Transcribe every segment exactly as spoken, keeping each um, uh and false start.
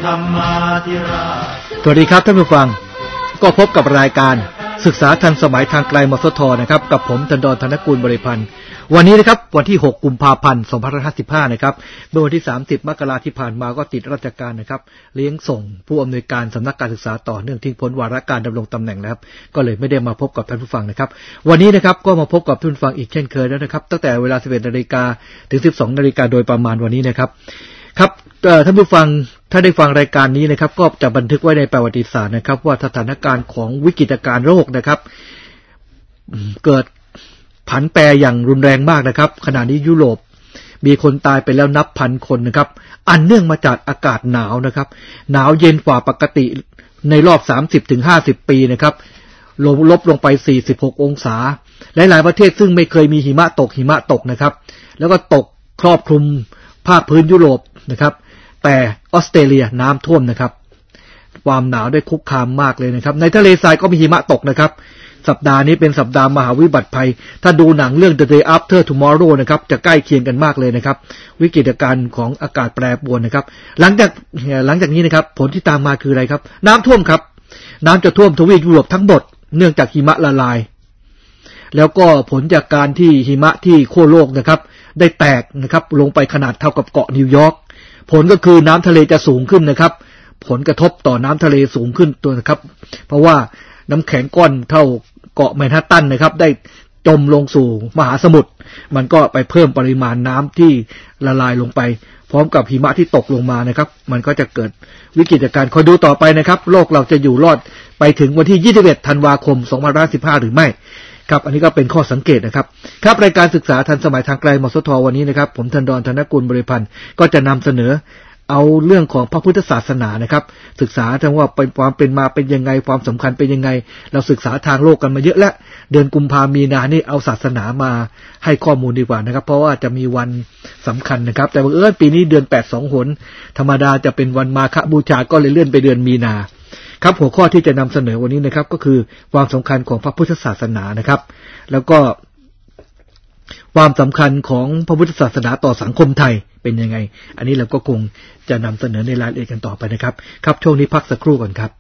สวัสดีครับท่านผู้ฟังก็พบกับรายการศึกษาทันสมัยทางไกลมสทนะครับกับผมธนดรธนกุลบริพันธ์วันนี้นะครับวันที่หกกุมภาพันธ์สองพันห้าร้อยห้าสิบห้านะครับเมื่อวันที่สามสิบมกราคมที่ผ่านมาก็ติดราชการนะครับเลี้ยงส่งผู้อำนวยการสำนักการศึกษาต่อเนื่องทิ้งพ้นวาระการดำรงตำแหน่งนะครับก็เลยไม่ได้มาพบกับท่านผู้ฟังนะครับวันนี้นะครับก็มาพบกับท่านผู้ฟังอีกเช่นเคยแล้วนะครับตั้งแต่เวลา สิบเอ็ดนาฬิกา ถึง สิบสองนาฬิกาโดยประมาณวันนี้นะครับครับท่านผู้ฟังถ้าได้ฟังรายการนี้นะครับก็จะบันทึกไว้ในประวัติศาสตร์นะครับว่าสถานการณ์ของวิกฤตการณ์โรคนะครับเกิดผันแปรอย่างรุนแรงมากนะครับขณะนี้ยุโรปมีคนตายไปแล้วนับพันคนนะครับอันเนื่องมาจากอากาศหนาวนะครับหนาวเย็นกว่าปกติในรอบ สามสิบถึงห้าสิบ ปีนะครับลงลบลงไปสี่สิบหกองศาหลายๆประเทศซึ่งไม่เคยมีหิมะตกหิมะตกนะครับแล้วก็ตกครอบคลุมภาคพื้นยุโรปนะครับแต่ออสเตรเลียน้ำท่วมนะครับความหนาวได้คุกคามมากเลยนะครับในทะเลทรายก็มีหิมะตกนะครับสัปดาห์นี้เป็นสัปดาห์มหาวิบัติภัยถ้าดูหนังเรื่อง The Day After Tomorrow นะครับจะใกล้เคียงกันมากเลยนะครับวิกฤตการณ์ของอากาศแปรปรวนนะครับหลังจากหลังจากนี้นะครับผลที่ตามมาคืออะไรครับน้ำท่วมครับน้ำจะท่วมทวีปยุโรปทั้งหมดเนื่องจากหิมะละลายแล้วก็ผลจากการที่หิมะที่ขั้วโลกนะครับได้แตกนะครับลงไปขนาดเท่ากับเกาะนิวยอร์กผลก็คือน้ำทะเลจะสูงขึ้นนะครับผลกระทบต่อน้ำทะเลสูงขึ้นตัวนะครับเพราะว่าน้ำแข็งก้อนเท่าเกาะแมนฮัตตันนะครับได้จมลงสู่มหาสมุทรมันก็ไปเพิ่มปริมาณน้ำที่ละลายลงไปพร้อมกับหิมะที่ตกลงมานะครับมันก็จะเกิดวิกฤตการณ์คอยดูต่อไปนะครับโลกเราจะอยู่รอดไปถึงวันที่ยี่สิบเอ็ดธันวาคมสองพันห้าร้อยสิบห้าหรือไม่ครับอันนี้ก็เป็นข้อสังเกตนะครับครับรายการศึกษาทันสมัยทางไกลมสทวันนี้นะครับผมธนดรธนกุลบริพันธ์ก็จะนำเสนอเอาเรื่องของพระพุทธศาสนานะครับศึกษาทั้งว่าเป็นความเป็นมาเป็นยังไงความสำคัญเป็นยังไงเราศึกษาทางโลกกันมาเยอะแล้วเดือนกุมภาพันธ์มีนานี่เอาศาสนามาให้ข้อมูลดีกว่านะครับเพราะว่าจะมีวันสำคัญนะครับแต่บังเอิญปีนี้เดือนแปดสองหนธรรมดาจะเป็นวันมาฆบูชาก็เลยเลื่อนไปเดือนมีนาครับหัวข้อที่จะนำเสนอวันนี้นะครับก็คือความสำคัญของพระพุทธศาสนานะครับแล้วก็ความสำคัญของพระพุทธศาสนาต่อสังคมไทยเป็นยังไงอันนี้เราก็คงจะนำเสนอในรายละเอียดกันต่อไปนะครับครับช่วงนี้พักสักครู่ก่อนครับ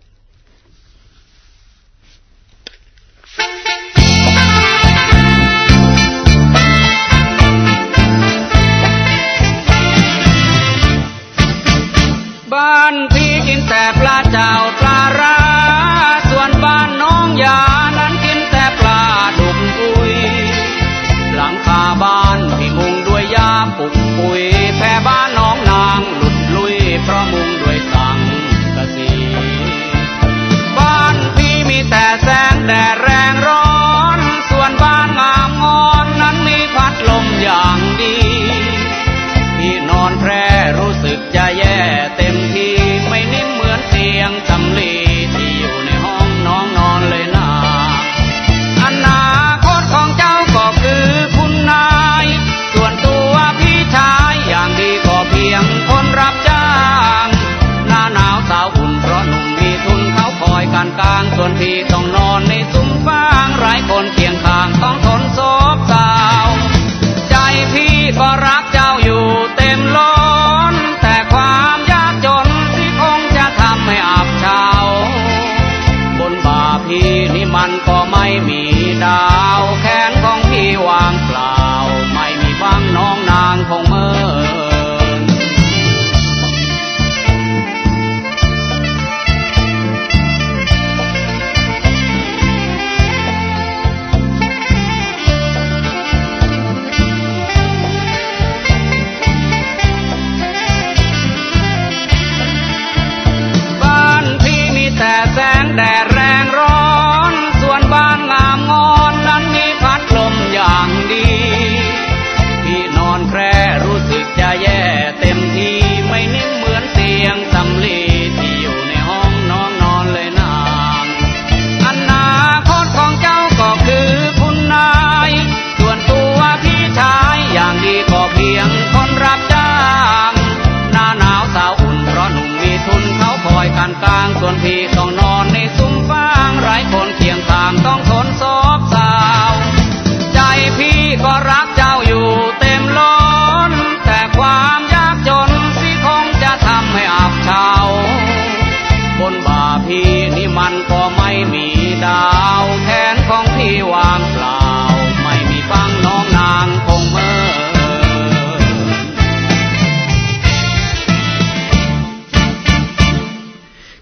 บ้านพี่กินแต่ปลาเจ้าปลาร้าส่วนบ้านน้องยานั้นกินแต่ปลาดุกปุยหลังคาบ้านพี่มุงด้วยยาปุกปุยแพร่บ้านน้องนางหลุดลุยเพราะมุงด้วยสังกะสีบ้านพี่มีแต่แสงแดดแรงร้อนส่วนบ้านงามงอนนั้นมีพัดลมอย่างดีพี่นอนแพร่รู้สึกจะแย่เต็มที่ไม่นิ่มเหมือนเตียงสำลีที่อยู่ในห้องน้องนอนเลยนะอนาคตของเจ้าก็คือคุณนายส่วนตัวพี่ชายอย่างดีก็เพียงคนรับจ้างหน้าหนาวสาวอุ่นเพราะหนุ่มมีทุนเขาคอยการกลางส่วนพี่ต้องนอนในซุ้มฟางไร้คนเคียงข้างต้องทนโศกเศร้าใจพี่ก็รักเจ้าอยู่เต็มล้นแต่ความยากจนที่คงจะทำให้อับเฉาบนบ่าพี่นี่มันก็ไม่มีดาวแขนของพี่วางเปล่าไม่มีฟังน้องนางคงเมินบ้านพี่มีแต่แสงแดดแรงร้อนส่วนบ้านงามงอนนั้นมีพัดลมอย่างดีพี่นอนแพร่รู้สึกจะแย่เต็มที่ไม่นิ่มเหมือนเตียงสำลีที่อยู่ในห้องน้องนอนเลยนางอนาคตของเจ้าก็คือคุณนายส่วนตัวพี่ชายอย่างดีก็เพียงคนรับจ้างหน้าหนาวสาวอุ่นเพราะหนุ่มมีทุนเขาคอยกันกลางส่วนพี่ต้องนอนในซุ้มฟางไร้คนเคียงข้างต้องทนโศกเศร้าใจพี่ก็รักเจ้าอยู่เต็มล้นแต่ความยากจนสิคงจะทำให้อับเฉา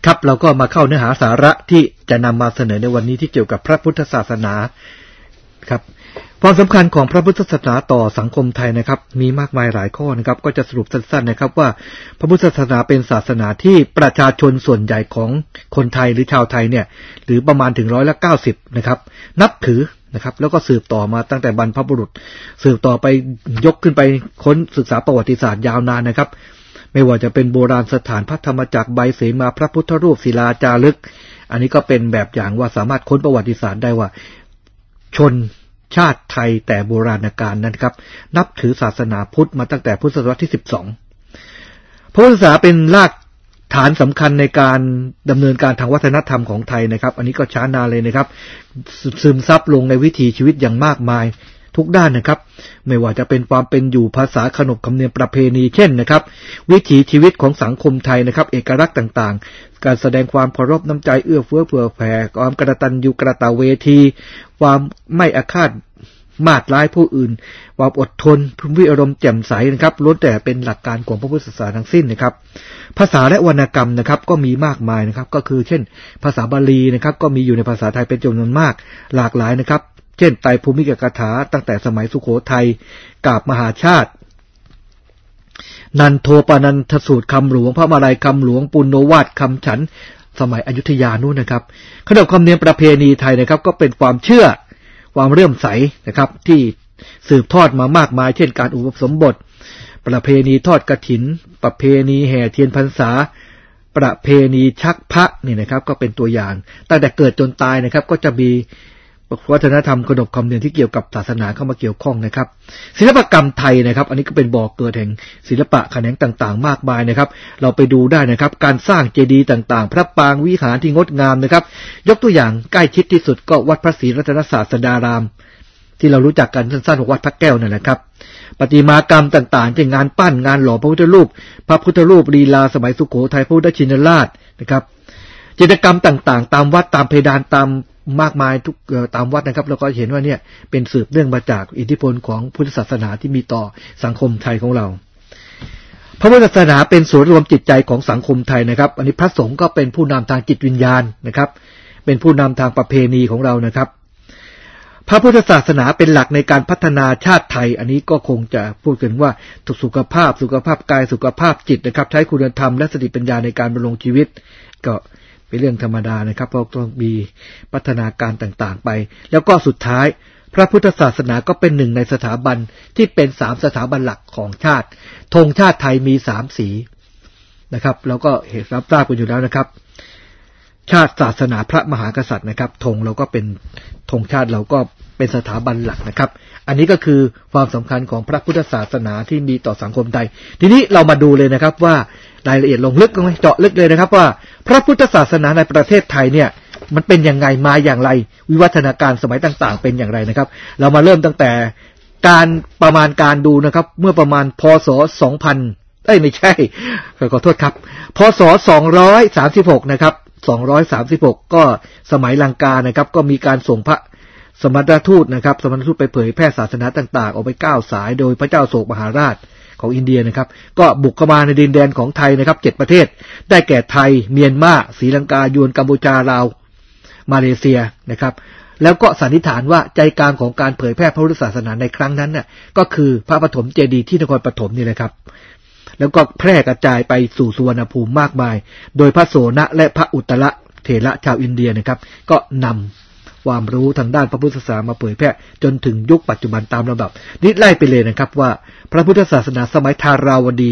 ครับเราก็มาเข้าเนื้อหาสาระที่จะนำมาเสนอในวันนี้ที่เกี่ยวกับพระพุทธศาสนาครับความสำคัญของพระพุทธศาสนาต่อสังคมไทยนะครับมีมากมายหลายข้อนะครับก็จะสรุปสั้นๆนะครับว่าพระพุทธศาสนาเป็นศาสนาที่ประชาชนส่วนใหญ่ของคนไทยหรือชาวไทยเนี่ยหรือประมาณถึงร้อยละเก้าสิบนะครับนับถือนะครับแล้วก็สืบต่อมาตั้งแต่บรรพบุรุษสืบต่อไปยกขึ้นไปค้นศึกษาประวัติศาสตร์ยาวนานนะครับไม่ว่าจะเป็นโบราณสถานพระธรรมจักรใบเสมาพระพุทธรูปศิลาจารึกอันนี้ก็เป็นแบบอย่างว่าสามารถค้นประวัติศาสตร์ได้ว่าชนชาติไทยแต่โบราณกาลนั้นครับนับถือศาสนาพุทธมาตั้งแต่พุทธศตวรรษที่สิบสองพระพุทธศาสนาเป็นรากฐานสำคัญในการดำเนินการทางวัฒนธรรมของไทยนะครับอันนี้ก็ช้านานเลยนะครับซึมซับลงในวิถีชีวิตอย่างมากมายทุกด้านนะครับไม่ว่าจะเป็นความเป็นอยู่ภาษาขนบธรรมเนียมประเพณีเช่นนะครับวิถีชีวิตของสังคมไทยนะครับเอกลักษณ์ต่างๆการแสดงความเคารพน้ำใจเอื้อเฟื้อเผื่อแผ่ความกตัญญูกตเวทีความไม่อาฆาตมาดร้ายผู้อื่นความอดทนพวิอารมณ์แจ่มใสนะครับล้วนแต่เป็นหลักการของพระพุทธศาสนาทั้งสิ้นนะครับภาษาและวรรณกรรมนะครับก็มีมากมายนะครับก็คือเช่นภาษาบาลีนะครับก็มีอยู่ในภาษาไทยเป็นจำนวนมากหลากหลายนะครับเช่นไตรภูมิกกถาตั้งแต่สมัยสุโขทัยกาบมหาชาตินันโทปนันทสูตรคำหลวงพระมาลัยคำหลวงปุณโณวาทคำฉันสมัยอยุธยานู่นนะครับขนบธรรมเนียมประเพณีไทยนะครับก็เป็นความเชื่อความเลื่อมใสนะครับที่สืบทอดมามากมายเช่นการอุปสมบทประเพณีทอดกฐินประเพณีแห่เทียนพรรษาประเพณีชักพระนี่นะครับก็เป็นตัวอย่างตั้งแต่เกิดจนตายนะครับก็จะมีวัฒนธรรมขนบธรรมเนียมที่เกี่ยวกับศาสนาเข้ามาเกี่ยวข้องนะครับศิลปกรรมไทยนะครับอันนี้ก็เป็นบ่อเกิดแห่งศิลปะแขนงต่างๆมากมายนะครับเราไปดูได้นะครับการสร้างเจดีย์ต่างๆพระปรางวิหารที่งดงามนะครับยกตัวอย่างใกล้ชิดที่สุดก็วัดพระศรีรัตนศาสดารามที่เรารู้จักกันสั้นๆว่าวัดพระแก้วนั่นแหละครับประติมากรรมต่างๆเช่นงานปั้นงานหล่อพระพุทธรูปพระพุทธรูปลีลาสมัยสุโขทัยพระพุทธชินราชนะครับจิตรกรรมต่างๆตามวัดตามเพดานตามมากมายทุกตามวัดนะครับเราก็เห็นว่าเนี่ยเป็นสืบเนื่องมาจากอิทธิพลของพุทธศาสนาที่มีต่อสังคมไทยของเราพระพุทธศาสนาเป็นศูนย์รวมจิตใจของสังคมไทยนะครับอันนี้พระสงฆ์ก็เป็นผู้นำทางจิตวิญญาณนะครับเป็นผู้นำทางประเพณีของเรานะครับพระพุทธศาสนาเป็นหลักในการพัฒนาชาติไทยอันนี้ก็คงจะพูดถึงว่าสุขภาพสุขภาพกายสุขภาพจิตนะครับใช้คุณธรรมและสติปัญญาในการดำรงชีวิตก็เป็นเรื่องธรรมดานะครับเพราะต้องมีพัฒนาการต่างๆไปแล้วก็สุดท้ายพระพุทธศาสนาก็เป็นหนึ่งในสถาบันที่เป็นสามสถาบันหลักของชาติธงชาติไทยมีสามสีนะครับแล้วก็เห็นรับทราบกันอยู่แล้วนะครับชาติศาสนาพระมหากษัตริย์นะครับธงเราก็เป็นธงชาติเราก็เป็นสถาบันหลักนะครับอันนี้ก็คือความสำคัญของพระพุทธศาสนาที่มีต่อสังคมไทยทีนี้เรามาดูเลยนะครับว่ารายละเอียดลงลึกลงเจาะลึกเลยนะครับว่าพระพุทธศาสนาในประเทศไทยเนี่ยมันเป็นยังไงมาอย่างไรวิวัฒนาการสมัยต่างๆเป็นอย่างไรนะครับเรามาเริ่มตั้งแต่การประมาณการดูนะครับเมื่อประมาณพ.ศ. สองพันเอ้ยไม่ใช่ขอโทษครับพ.ศ. สองร้อยสามสิบหกนะครับสองร้อยสามสิบหกก็สมัยลังกานะครับก็มีการส่งพระสมณทูตนะครับสมณทูตไปเผยแพร่ศาสนาต่างๆออกไปเก้าสายโดยพระเจ้าโศกมหาราชของอินเดียนะครับก็บุกเข้ามาในดินแดนของไทยนะครับเจ็ดประเทศได้แก่ไทยเมียนมาศรีลังกายวนกัมพูชาลาวมาเลเซียนะครับแล้วก็สันนิษฐานว่าใจกลางของการเผยแพร่พระพุทธศาสนาในครั้งนั้นน่ะก็คือพระปฐมเจดีย์ที่นครปฐมนี่แหละครับแล้วก็แพร่กระจายไปสู่สุวรรณภูมิมากมายโดยพระโสนะและพระอุตระเถระชาวอินเดียนะครับก็นำความรู้ทางด้านพระพุทธศาสนามาเผยแพร่จนถึงยุคปัจจุบันตามลำดับนี่ไล่ไปเลยนะครับว่าพระพุทธศาสนาสมัยธาราวดี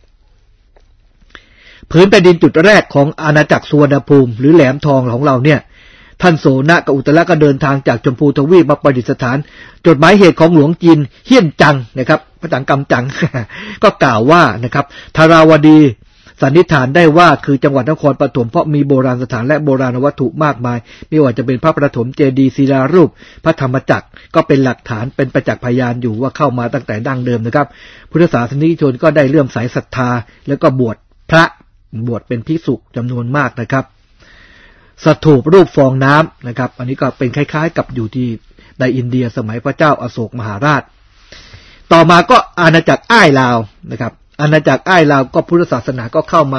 ผืนแผ่นดินจุดแรกของอาณาจักรสุวรรณภูมิหรือแหลมทองของเราเนี่ยท่านโสนะกับอุตระก็เดินทางจากชมพูทวีปมาประดิษฐานจดหมายเหตุของหลวงจีนเฮี้ยนจังนะครับพระจังกำจัง ก็กล่าวว่านะครับธาราวดีสันนิษฐานได้ว่าคือจังหวัดนครปฐมเพราะมีโบราณสถานและโบราณวัตถุมากมายไม่ว่าจะเป็นพระประถมเจดีย์ศิลารูปพระธรรมจักรก็เป็นหลักฐานเป็นประจักษ์พยานอยู่ว่าเข้ามาตั้งแต่ดั้งเดิมนะครับพุทธศาสนิกชนก็ได้เลื่อมใสศรัทธาแล้วก็บวชพระบวชเป็นภิกษุจำนวนมากนะครับสถูปรูปฟองน้ำนะครับอันนี้ก็เป็นคล้ายๆกับอยู่ที่ในอินเดียสมัยพระเจ้าอโศกมหาราชต่อมาก็อาณาจักรอ้ายลาวนะครับอาณาจักรอ้ายลาวก็พุทธศาสนาก็เข้ามา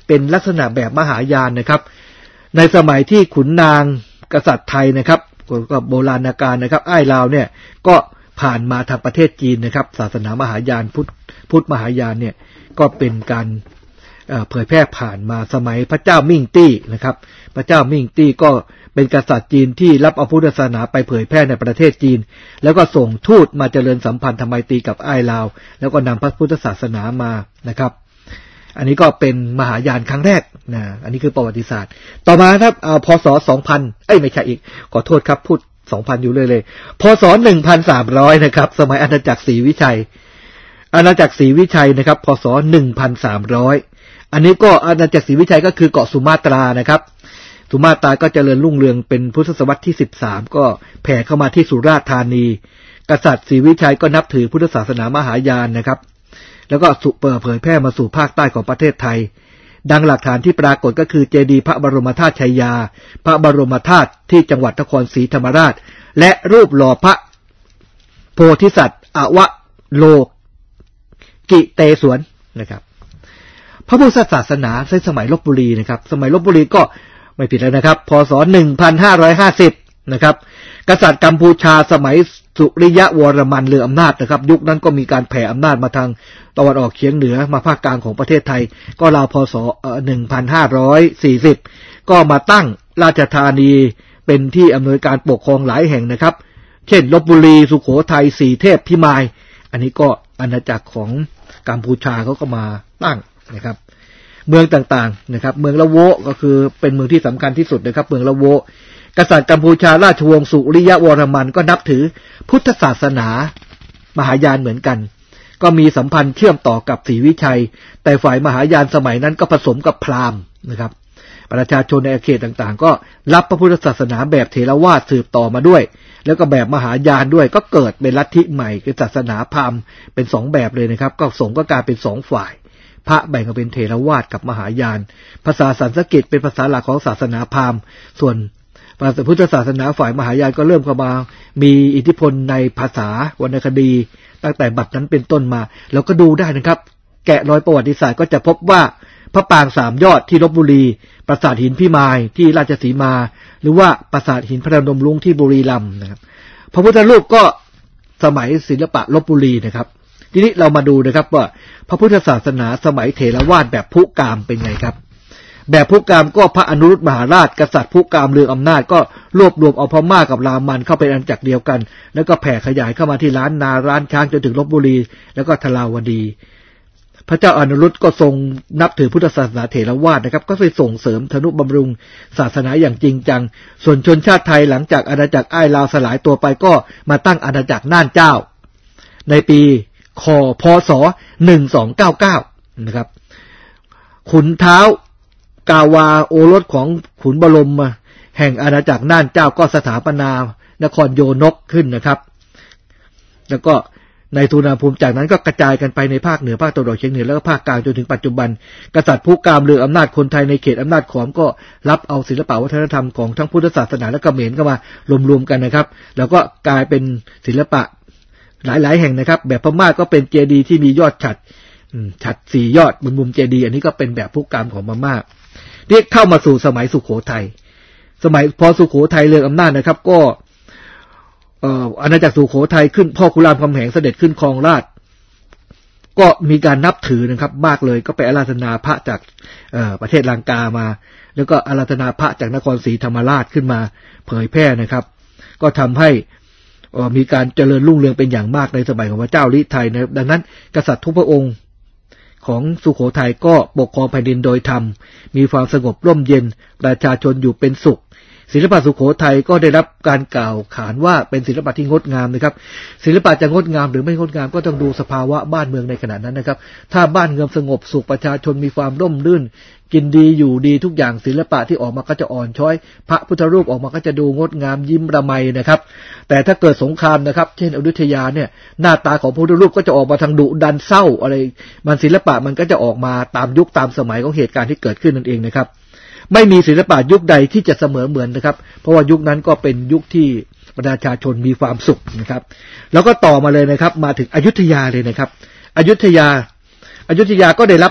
เป็นลักษณะแบบมหายานนะครับในสมัยที่ขุนนางกษัตริย์ไทยนะครับก็โบราณกาลนะครับอ้ายลาวเนี่ยก็ผ่านมาทางประเทศจีนนะครับศาสนามหายานพุทธพุทธมหายานเนี่ยก็เป็นการเผยแพร่ผ่านมาสมัยพระเจ้ามิ่งตี้นะครับพระเจ้ามิ่งตี้ก็เป็นกษัตริย์จีนที่รับเอาพุทธศาสนาไปเผยแพร่ในประเทศจีนแล้วก็ส่งทูตมาเจริญสัมพันธไมตรีกับอ้ายลาวแล้วก็นำพระพุทธศาสนามานะครับอันนี้ก็เป็นมหายานครั้งแรกนะอันนี้คือประวัติศาสตร์ต่อมาครับเอาพศสองพันเอ้ยไม่ใช่อีกขอโทษครับพูดสองพันอยู่เลยเลยพศหนึ่งพันสามร้อยนะครับสมัยอาณาจักรศรีวิชัยอาณาจักรศรีวิชัยนะครับพศหนึ่งพันสามร้อยอันนี้ก็อาณาจักรศรีวิชัยก็คือเกาะสุมาตรานะครับสุมาตราก็เจริญรุ่งเรืองเป็นพุทธศตวรรษที่สิบสามก็แผ่เข้ามาที่สุราษฎร์ธานีกษัตริย์ศรีวิชัยก็นับถือพุทธศาสนามหายานนะครับแล้วก็สุเปิดเผยแพร่มาสู่ภาคใต้ของประเทศไทยดังหลักฐานที่ปรากฏก็คือเจดีย์พระบรมธาตุชัยยาพระบรมธาตุที่จังหวัดนครศรีธรรมราชและรูปหล่อพระโพธิสัตว์อวโลกิเตศวรนะครับพระพุทธศาสนาในสมัยลพบุรีนะครับสมัยลพบุรีก็ไม่ผิดแล้วนะครับพศหนึ่งพันห้าร้อยห้าสิบนะครับกษัตริย์กัมพูชาสมัยสุริยะวรมันเรืองอำนาจนะครับยุคนั้นก็มีการแผ่อำนาจมาทางตะวันออกเฉียงเหนือมาภาคกลางของประเทศไทยก็ราวพศหนึ่งพันห้าร้อยสี่สิบก็มาตั้งราชธานีเป็นที่อำนวยการปกครองหลายแห่งนะครับเช่นลพบุรีสุโขทัยสีเทพพิมายอันนี้ก็อาณาจักรของกัมพูชาเขาก็มาตั้งนะครับเมืองต่างๆนะครับเมืองละโวก็คือเป็นเมืองที่สำคัญที่สุดนะครับเมืองละโวกษัตริย์กัมพูชาราชวงศ์สุริยะวรมันก็นับถือพุทธศาสนามหายานเหมือนกันก็มีสัมพันธ์เชื่อมต่อกับศรีวิชัยแต่ฝ่ายมหายานสมัยนั้นก็ผสมกับพราหมณ์นะครับประชาชนในเขตต่างๆก็รับพระพุทธศาสนาแบบเถรวาทสืบต่อมาด้วยแล้วก็แบบมหายานด้วยก็เกิดเป็นลัทธิใหม่คือศาสนาพราหมณ์เป็นสองแบบเลยนะครับก็สงฆ์ก็กลายเป็นสองฝ่ายพระแบ่งออกเป็นเถรวาทกับมหายานภาษาสันสกฤตเป็นภาษาหลักของศาสนาพราหมณ์ส่วนพุทธศาสนาฝ่ายมหายานก็เริ่มเข้ามามีอิทธิพลในภาษาวรรณคดีตั้งแต่บัดนั้นเป็นต้นมาเราก็ดูได้นะครับแกะรอยประวัติศาสตร์ก็จะพบว่าพระปางสามยอดที่ลพบุรีปราสาทหินพิมายที่ราชสีมาหรือว่าปราสาทหินพระนมรุ้งที่บุรีรัมย์นะครับพระพุทธรูปก็สมัยศิลปะลพบุรีนะครับทีนี้เรามาดูนะครับว่าพระพุทธศาสนาสมัยเถรวาทแบบพุกามเป็นไงครับแบบพุกามก็พระอนุรุตมหาราชกษัตริย์พุกามเรืองอำนาจก็รวบรวมเอาพม่ากับรามันเข้าเป็นอันจักรเดียวกันแล้วก็แผ่ขยายเข้ามาที่ล้านนาล้านช้างจนถึงลพบุรีแล้วก็ทลาวดีพระเจ้าอนุรุตก็ทรงนับถือพุทธศาสนาเถรวาทนะครับก็ไปส่งเสริมทนุบำรุงศาสนาอย่างจริงจังส่วนชนชาติไทยหลังจากอาณาจักรอ้ายลาวสลายตัวไปก็มาตั้งอาณาจักรน่านเจ้าในปีคพศหนึ่งพันสองร้อยเก้าสิบเก้านะครับขุนเท้ากาวาโอรสของขุนบรมแห่งอาณาจักรน่านเจ้าก็สถาปนานครโยนกขึ้นนะครับแล้วก็ในทูนาภูมิจากนั้นก็กระจายกันไปในภาคเหนือภาคตะวันออกเฉียงเหนือแล้วก็ภาคกลางจนถึงปัจจุบันกษัตริย์ผู้กามเรืองอำนาจคนไทยในเขตอำนาจขอมก็รับเอาศิลปวัฒนธรรมของทั้งพุทธศาสนาและเขมรเข้ามารวมๆกันนะครับแล้วก็กลายเป็นศิลปะหลายๆแห่งนะครับแบบพม่าก็เป็นเจดีย์ที่มียอดฉัตรฉัตรสี่ยอดบนมุมเจดีย์อันนี้ก็เป็นแบบผู้กามของพม่าเรียกเข้ามาสู่สมัยสุโขทัยสมัยพอสุโขทัยเรืองอำนาจนะครับก็เอ่ออาณาจักรสุโขทัยขึ้นพ่อขุนรามคำแหงเสด็จขึ้นครองราชย์ก็มีการนับถือนะครับมากเลยก็ไปอาราธนาพระจากเอ่อประเทศลังกามาแล้วก็อาราธนาพระจากนครศรีธรรมราชขึ้นมาเผยแพร่นะครับก็ทำให้มีการเจริญรุ่งเรืองเป็นอย่างมากในสมัยของพระเจ้าลิไทยนะดังนั้นกษัตริย์ทุกพระองค์ของสุโขทัยก็ปกครองแผ่นดินโดยธรรมมีความสงบร่มเย็นประชาชนอยู่เป็นสุขศิลปะสุโขทัยก็ได้รับการกล่าวขานว่าเป็นศิลปะที่งดงามนะครับศิลปะจะงดงามหรือไม่งดงามก็ต้องดูสภาวะบ้านเมืองในขณะนั้นนะครับถ้าบ้านเมืองสงบสุขประชาชนมีความร่มรื่นกินดีอยู่ดีทุกอย่างศิลปะที่ออกมาก็จะอ่อนช้อยพระพุทธรูปออกมาก็จะดูงดงามยิ้มระไมนะครับแต่ถ้าเกิดสงครามนะครับเช่นอยุธยาเนี่ยหน้าตาของพระพุทธรูปก็จะออกมาทางดุดันเศร้าอะไรมันศิลปะมันก็จะออกมาตามยุคตามสมัยของเหตุการณ์ที่เกิดขึ้นนั่นเองนะครับไม่มีศิลปะยุคใดที่จะเสมอเหมือนนะครับเพราะว่ายุคนั้นก็เป็นยุคที่ประชาชนมีความสุขนะครับแล้วก็ต่อมาเลยนะครับมาถึงอยุธยาเลยนะครับอยุธยาอยุธยาก็ได้รับ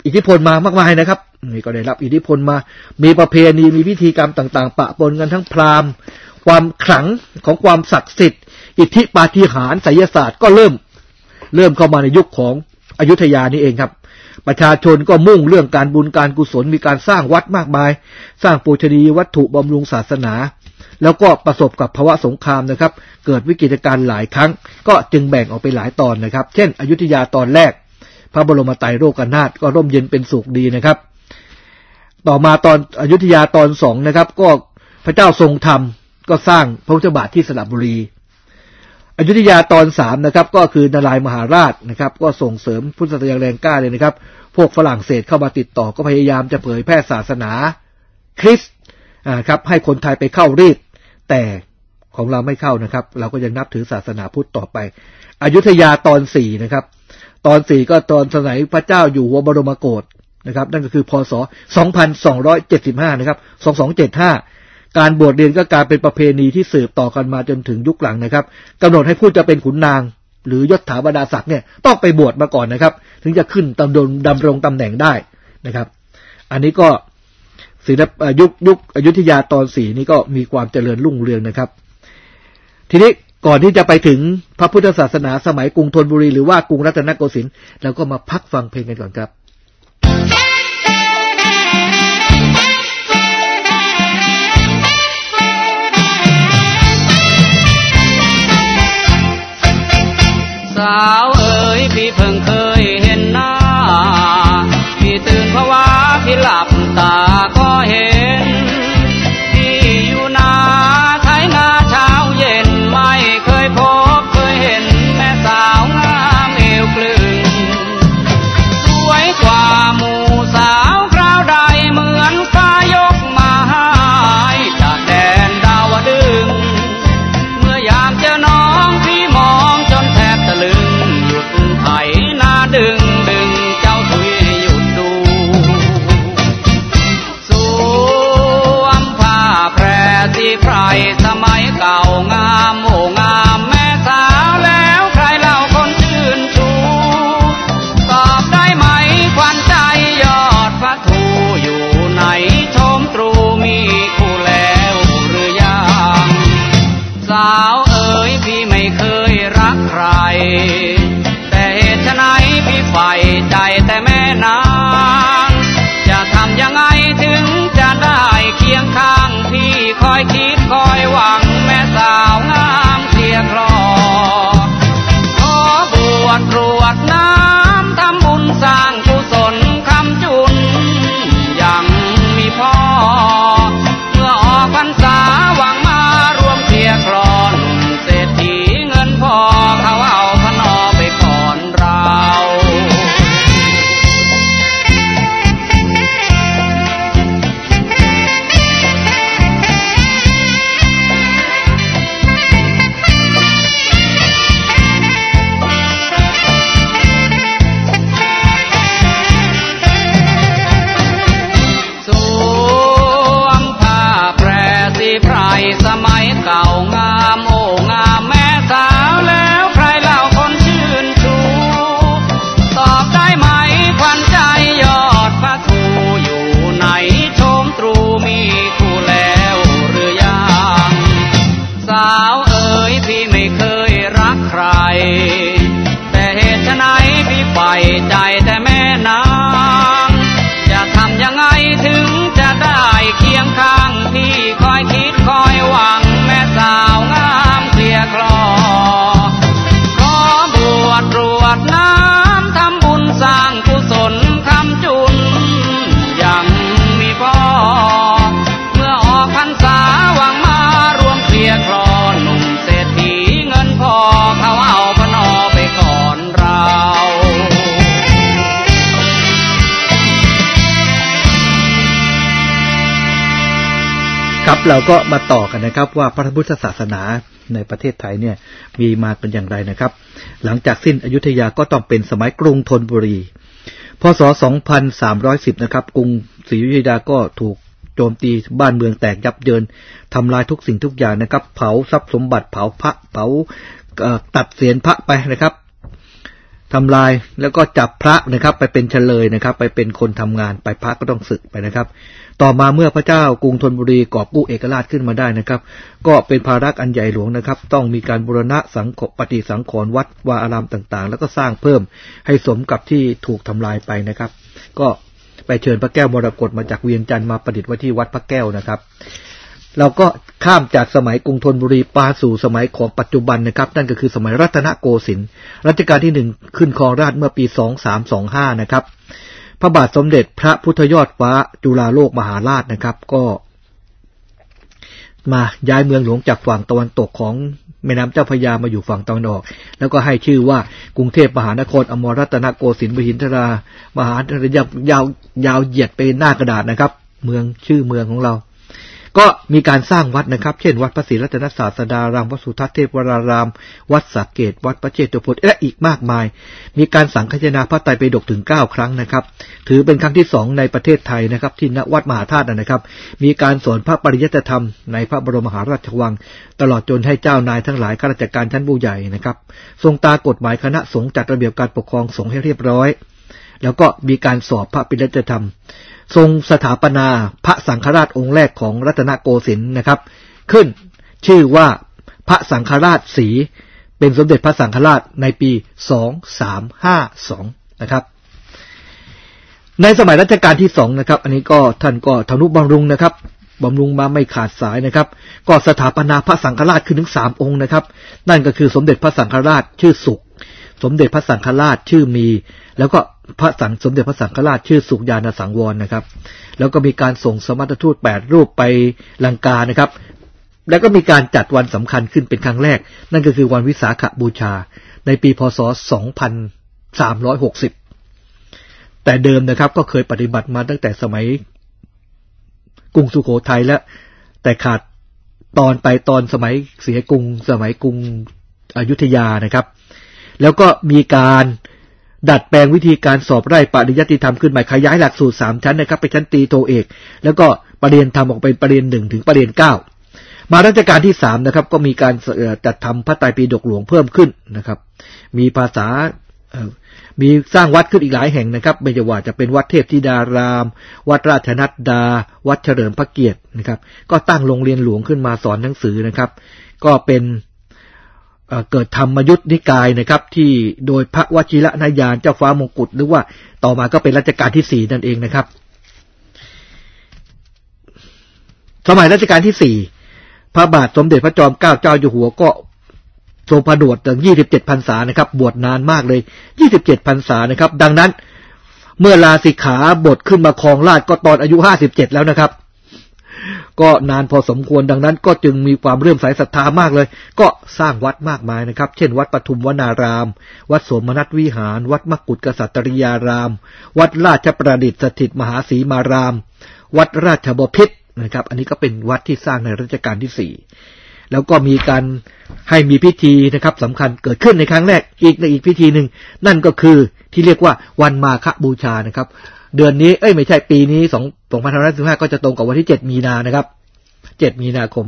อิทธิพลมามากมายนะครับนี่ก็ได้รับอิทธิพลมามีประเพณีมีพิธีกรรมต่างๆปะปนกันทั้งพราหมณ์ความขลังของความศักดิ์สิทธิ์อิทธิปาฏิหาริย์ไสยศาสตร์ก็เริ่มเริ่มเข้ามาในยุคของอยุธยานี่เองครับประชาชนก็มุ่งเรื่องการบุญการกุศลมีการสร้างวัดมากมายสร้างปูชนียวัตถุบำรุงศาสนาแล้วก็ประสบกับภาวะสงครามนะครับเกิดวิกฤตการณ์หลายครั้งก็จึงแบ่งออกไปหลายตอนนะครับเช่นอยุธยาตอนแรกพระบรมไตรโลกนาถก็ร่มเย็นเป็นสุขดีนะครับต่อมาตอนอยุธยาตอนสองนะครับก็พระเจ้าทรงธรรมก็สร้างพระพุทธบาทที่สระบุรีอยุธยาตอนสามนะครับก็คือนารายมหาราชนะครับก็ส่งเสริมพุทธศาสนาแรงกล้าเลยนะครับพวกฝรั่งเศสเข้ามาติดต่อก็พยายามจะเผยแพร่ศาสนาคริสต์อ่าครับให้คนไทยไปเข้ารีดแต่ของเราไม่เข้านะครับเราก็ยังนับถือศาสนาพุทธต่อไปอยุธยาตอนสี่นะครับตอนสี่ก็ตอนสมัยพระเจ้าอยู่หัวบรมโกศนะครับนั่นก็คือพศสองพันสองร้อยเจ็ดสิบห้านะครับสองพันสองร้อยเจ็ดสิบห้าการบวชเรียนก็กลายเป็นประเพณีที่สืบต่อกันมาจนถึงยุคหลังนะครับกำหนดให้ผู้จะเป็นขุนนางหรือยศถาบรรดาศักดิ์เนี่ยต้องไปบวชมาก่อนนะครับถึงจะขึ้นตำแหน่งดำรงตำแหน่งได้นะครับอันนี้ก็ศิลปยุคยุคอยุธยาตอนสี่นี่ก็มีความเจริญรุ่งเรืองนะครับทีนี้ก่อนที่จะไปถึงพระพุทธศาสนาสมัยกรุงธนบุรีหรือว่ากรุงรัตนโกสินทร์เราก็มาพักฟังเพลงกันก่อนครับสาวเอ๋ยพี่เพิ่งเคยเห็นหน้าพี่ตื่นเพราะว่าพี่หลับตาก็เห็นพี่อยู่นาไถนาเช้าเย็นไม่เคยพบเคยเห็นแม่สาวงามเอวกลึงสวยกว่าหมู่สาวคราวใดเหมือนฟ้ายกมาให้จากแดนดาวดึงเมื่อยามเจอน้องพี่มองจนแทบตะลึงหยุดไถนาดึงดึงเจ้าถุยหยุดดูสวมผ้าแพรสีไพรสมัยเก่างามโอ้งามแม่สาวแล้วใครเล่าคนชื่นชูตอบได้ไหมควันใจยอดพระทูอยู่ไหนชมตรูมีคู่แล้วหรือยังสาวเอ๋ยพี่ไม่เคยรักใครแต่เหตุไฉนพี่ใฝ่ใจแต่แม่นางจะทำยังไงถึงจะได้เคียงข้างพี่คอยคิดคอยหวังแม่สาวงามเสียคลอขอบวชกรวดน้ำทำบุญสร้างกุศลคำจุนยังมีพ่อเมื่อออกพรรษาหวังมารวมเสียคลอนเศรษฐีเงินพอเขาเอาพนอไปก่อนเราสวมผ้าแพรสีไพรสมัยเก่างามโอ้งามแม่สาวแล้วใครเล่าคนชื่นชูตอบได้ไหมควันใจยอดพระทูอยู่ไหนชมตรูมีคู่แล้วหรือยังสาวเอ๋ยพี่ไม่เคยรักใครแต่เหตุไฉนพี่ใฝ่ใจแต่แม่นางจะทำยังไงถึงจะได้เคียงข้างพี่คอยคิดคอยหวังแม่สาวงามเสียคลอขอบวชกรวดน้ำทำบุญสร้างกุศลคำจุนยังมีพ่อเมื่อออกพรรษาหวังมารวมเสียคลอหนุ่มเศรษฐีเงินพอเขาเอาพนอไปก่อนเราครับเราก็มาต่อกันนะครับว่าพระพุทธศาสนาในประเทศไทยเนี่ยมีมาเป็นอย่างไรนะครับหลังจากสิ้นอยุธยาก็ต้องเป็นสมัยกรุงธนบุรีพ.ศ. สองพันสามร้อยสิบนะครับกรุงศรีอยุธยาก็ถูกโจมตีบ้านเมืองแตกยับเยินทำลายทุกสิ่งทุกอย่างนะครับเผาทรัพย์สมบัติเผาพระเผาตัดเศียรพระไปนะครับทำลายแล้วก็จับพระนะครับไปเป็นเฉลยนะครับไปเป็นคนทำงานไปพระก็ต้องสึกไปนะครับต่อมาเมื่อพระเจ้ากรุงธนบุรีกอบกู้เอกราชขึ้นมาได้นะครับก็เป็นภาระอันใหญ่หลวงนะครับต้องมีการบูรณะสังฆปฏิสังขรณ์วัดวาอารามต่างๆแล้วก็สร้างเพิ่มให้สมกับที่ถูกทำลายไปนะครับก็ไปเชิญพระแก้วมรกตมาจากเวียงจันทร์มาประดิษฐ์ไว้ที่วัดพระแก้วนะครับเราก็ข้ามจากสมัยกรุงธนบุรีมาสู่สมัยของปัจจุบันนะครับนั่นก็คือสมัยรัตนโกสินทร์รัชกาลที่หนึ่งขึ้นครองราชย์เมื่อปีสองพันสามร้อยยี่สิบห้านะครับพระบาทสมเด็จพระพุทธยอดฟ้าจุฬาโลกมหาราชนะครับก็มาย้ายเมืองหลวงจากฝั่งตะวันตกของแม่น้ำเจ้าพระยามาอยู่ฝั่งตะวันออกแล้วก็ให้ชื่อว่ากรุงเทพมหานครอมรรัตนโกสินทร์มหินทรามหายาวยาวยาวเหยียดไปหน้ากระดาษนะครับเมืองชื่อเมืองของเราก็มีการสร้างวัดนะครับเช่นวัดพระศรีรัตนศาสดารามวัดสุทัศน์เทพวรารามวัดสักเกตวัดพระเจตุพนและอีกมากมายมีการสังฆทานพระไตรปิฎกถึงเก้าครั้งนะครับถือเป็นครั้งที่สองในประเทศไทยนะครับที่ณวัดมหาธาตุนะครับมีการสอนพระปริยัติธรรมในพระบรมมหาราชวังตลอดจนให้เจ้านายทั้งหลายข้าราชการชั้นผู้ใหญ่นะครับทรงตากฎหมายคณะสงฆ์จัดระเบียบการปกครองสงฆ์ให้เรียบร้อยแล้วก็มีการสอบพระปริยัติธรรมทรงสถาปนาพระสังฆราชองค์แรกของรัตนโกสินทร์นะครับขึ้นชื่อว่าพระสังฆราชศรีเป็นสมเด็จพระสังฆราชในปีสองพันสามร้อยห้าสิบสองนะครับในสมัยรัชกาลที่สองนะครับอันนี้ก็ท่านก็ทนุบำรุงนะครับบำรุงมาไม่ขาดสายนะครับก็สถาปนาพระสังฆราชขึ้นถึงสามองค์นะครับนั่นก็คือสมเด็จพระสังฆราชชื่อสุขสมเด็จพระสังฆราชชื่อมีแล้วก็พระสังสมเด็จพระสังฆราชชื่อสุขญาณสังวรนะครับแล้วก็มีการส่งสมณทูตแปดรูปไปลังกานะครับแล้วก็มีการจัดวันสำคัญขึ้นเป็นครั้งแรกนั่นก็คือวันวิสาขบูชาในปีพ.ศ. สองพันสามร้อยหกสิบแต่เดิมนะครับก็เคยปฏิบัติมาตั้งแต่สมัยกรุงสุโขทัยแล้วแต่ขาดตอนไปตอนสมัยเสียกรุงสมัยกรุงอยุธยานะครับแล้วก็มีการดัดแปลงวิธีการสอบไร่ปริยัติธรรมขึ้นใหม่ขยายหลักสูตรสามชั้นนะครับไปชั้นตรีโทเอกแล้วก็ปริญญาธรรมออกเป็นปริญญาหนึ่งถึงปริญญาเก้ามารัชกาลที่สามนะครับก็มีการจัดทำพระไตรปิฎกหลวงเพิ่มขึ้นนะครับมีภาษามีสร้างวัดขึ้นอีกหลายแห่งนะครับไม่ว่าจะเป็นวัดเทพธิดารามวัดราชนัดดาวัดเฉลิมพระเกียรตินะครับก็ตั้งโรงเรียนหลวงขึ้นมาสอนหนังสือนะครับก็เป็นเกิดธรรมยุทธนิกายนะครับที่โดยพระวชิรนายานเจ้าฟ้ามงกุฎหรือว่าต่อมาก็เป็นรัชกาลที่สี่นั่นเองนะครับสมัยรัชกาลที่สี่พระบาทสมเด็จพระจอมเกล้าเจ้าอยู่หัวก็ทรงผนวดถึงยี่สิบเจ็ดพรรษานะครับบวชนานมากเลยยี่สิบเจ็ดพรรษานะครับดังนั้นเมื่อลาสิกขาบทขึ้นมาครองราชย์ก็ตอนอายุห้าสิบเจ็ดแล้วนะครับก็นานพอสมควรดังนั้นก็จึงมีความเลื่อมใสศรัทธามากเลยก็สร้างวัดมากมายนะครับเช่นวัดปทุมวนารามวัดโสมนัสวิหารวัดมกุฏกษัตริยารามวัดราชประดิษฐ์สถิตมหาสีมารามวัดราชบพิตรนะครับอันนี้ก็เป็นวัดที่สร้างในรัชกาลที่สี่แล้วก็มีการให้มีพิธีนะครับสำคัญเกิดขึ้นในครั้งแรกอีกในอีกพิธีหนึ่งนั่นก็คือที่เรียกว่าวันมาฆบูชานะครับเดือนนี้เอ้ยไม่ใช่ปีนี้สองพันห้าร้อยสิบห้าก็จะตรงกับวันที่เจ็ดมีนานะครับเจ็ดมีนาคม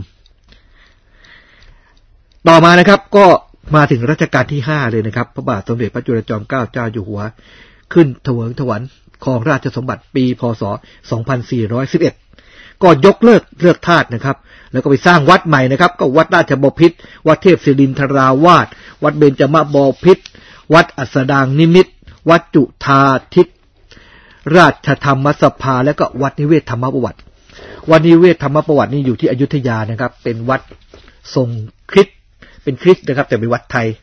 ต่อมานะครับก็มาถึงรัชกาลที่ห้าเลยนะครับพระบาทสมเด็จพระจุลจอมเกล้าเจ้าอยู่หัวขึ้นถวงถวันครองราชสมบัติปีพ.ศ. สองพันสี่ร้อยสิบเอ็ดก็ยกเลิกเลิกทาสนะครับแล้วก็ไปสร้างวัดใหม่นะครับก็วัดราชบพิตรวัดเทพศิรินทราวาสวัดเบญจมบพิตรวัดอัสดางนิมิตรวัดจุฑาทิพย์ราชธรรมสภาและก็วัดนิเวศธรรมประวัติวัดนิเวศธรรมประวัตินี่อยู่ที่อยุธยานะครับเป็นวัดทรงคริสต์เป็นคริสต์นะครับแต่เป็นวัดไทย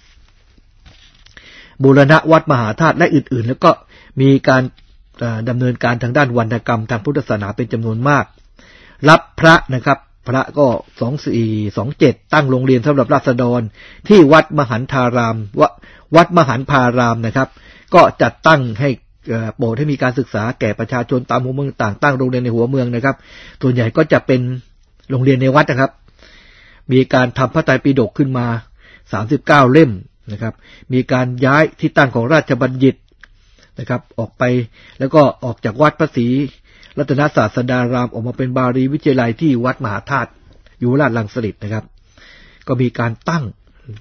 บูรณะวัดมหาธาตุและอื่นๆแล้วก็มีการดำเนินการทางด้านวรรณกรรมทางพุทธศาสนาเป็นจำนวนมากรับพระนะครับพระก็สองพันสี่ร้อยยี่สิบเจ็ดตั้งโรงเรียนสำหรับราษฎรที่วัดมหันธารามวัดมหันพารามนะครับก็จัดตั้งให้โปรดให้มีการศึกษาแก่ประชาชนตามหัวเมืองต่างตั้งโรงเรียนในหัวเมืองนะครับส่วนใหญ่ก็จะเป็นโรงเรียนในวัดนะครับมีการทำพระไตรปิฎกขึ้นมาสามสิบเก้าเล่มนะครับมีการย้ายที่ตั้งของราชบัณฑิตนะครับออกไปแล้วก็ออกจากวัดพระศรีรัตนศาสดารามออกมาเป็นบาลีวิทยาลัยที่วัดมหาธาตุอยู่ราชรังสฤษนะครับก็มีการตั้ง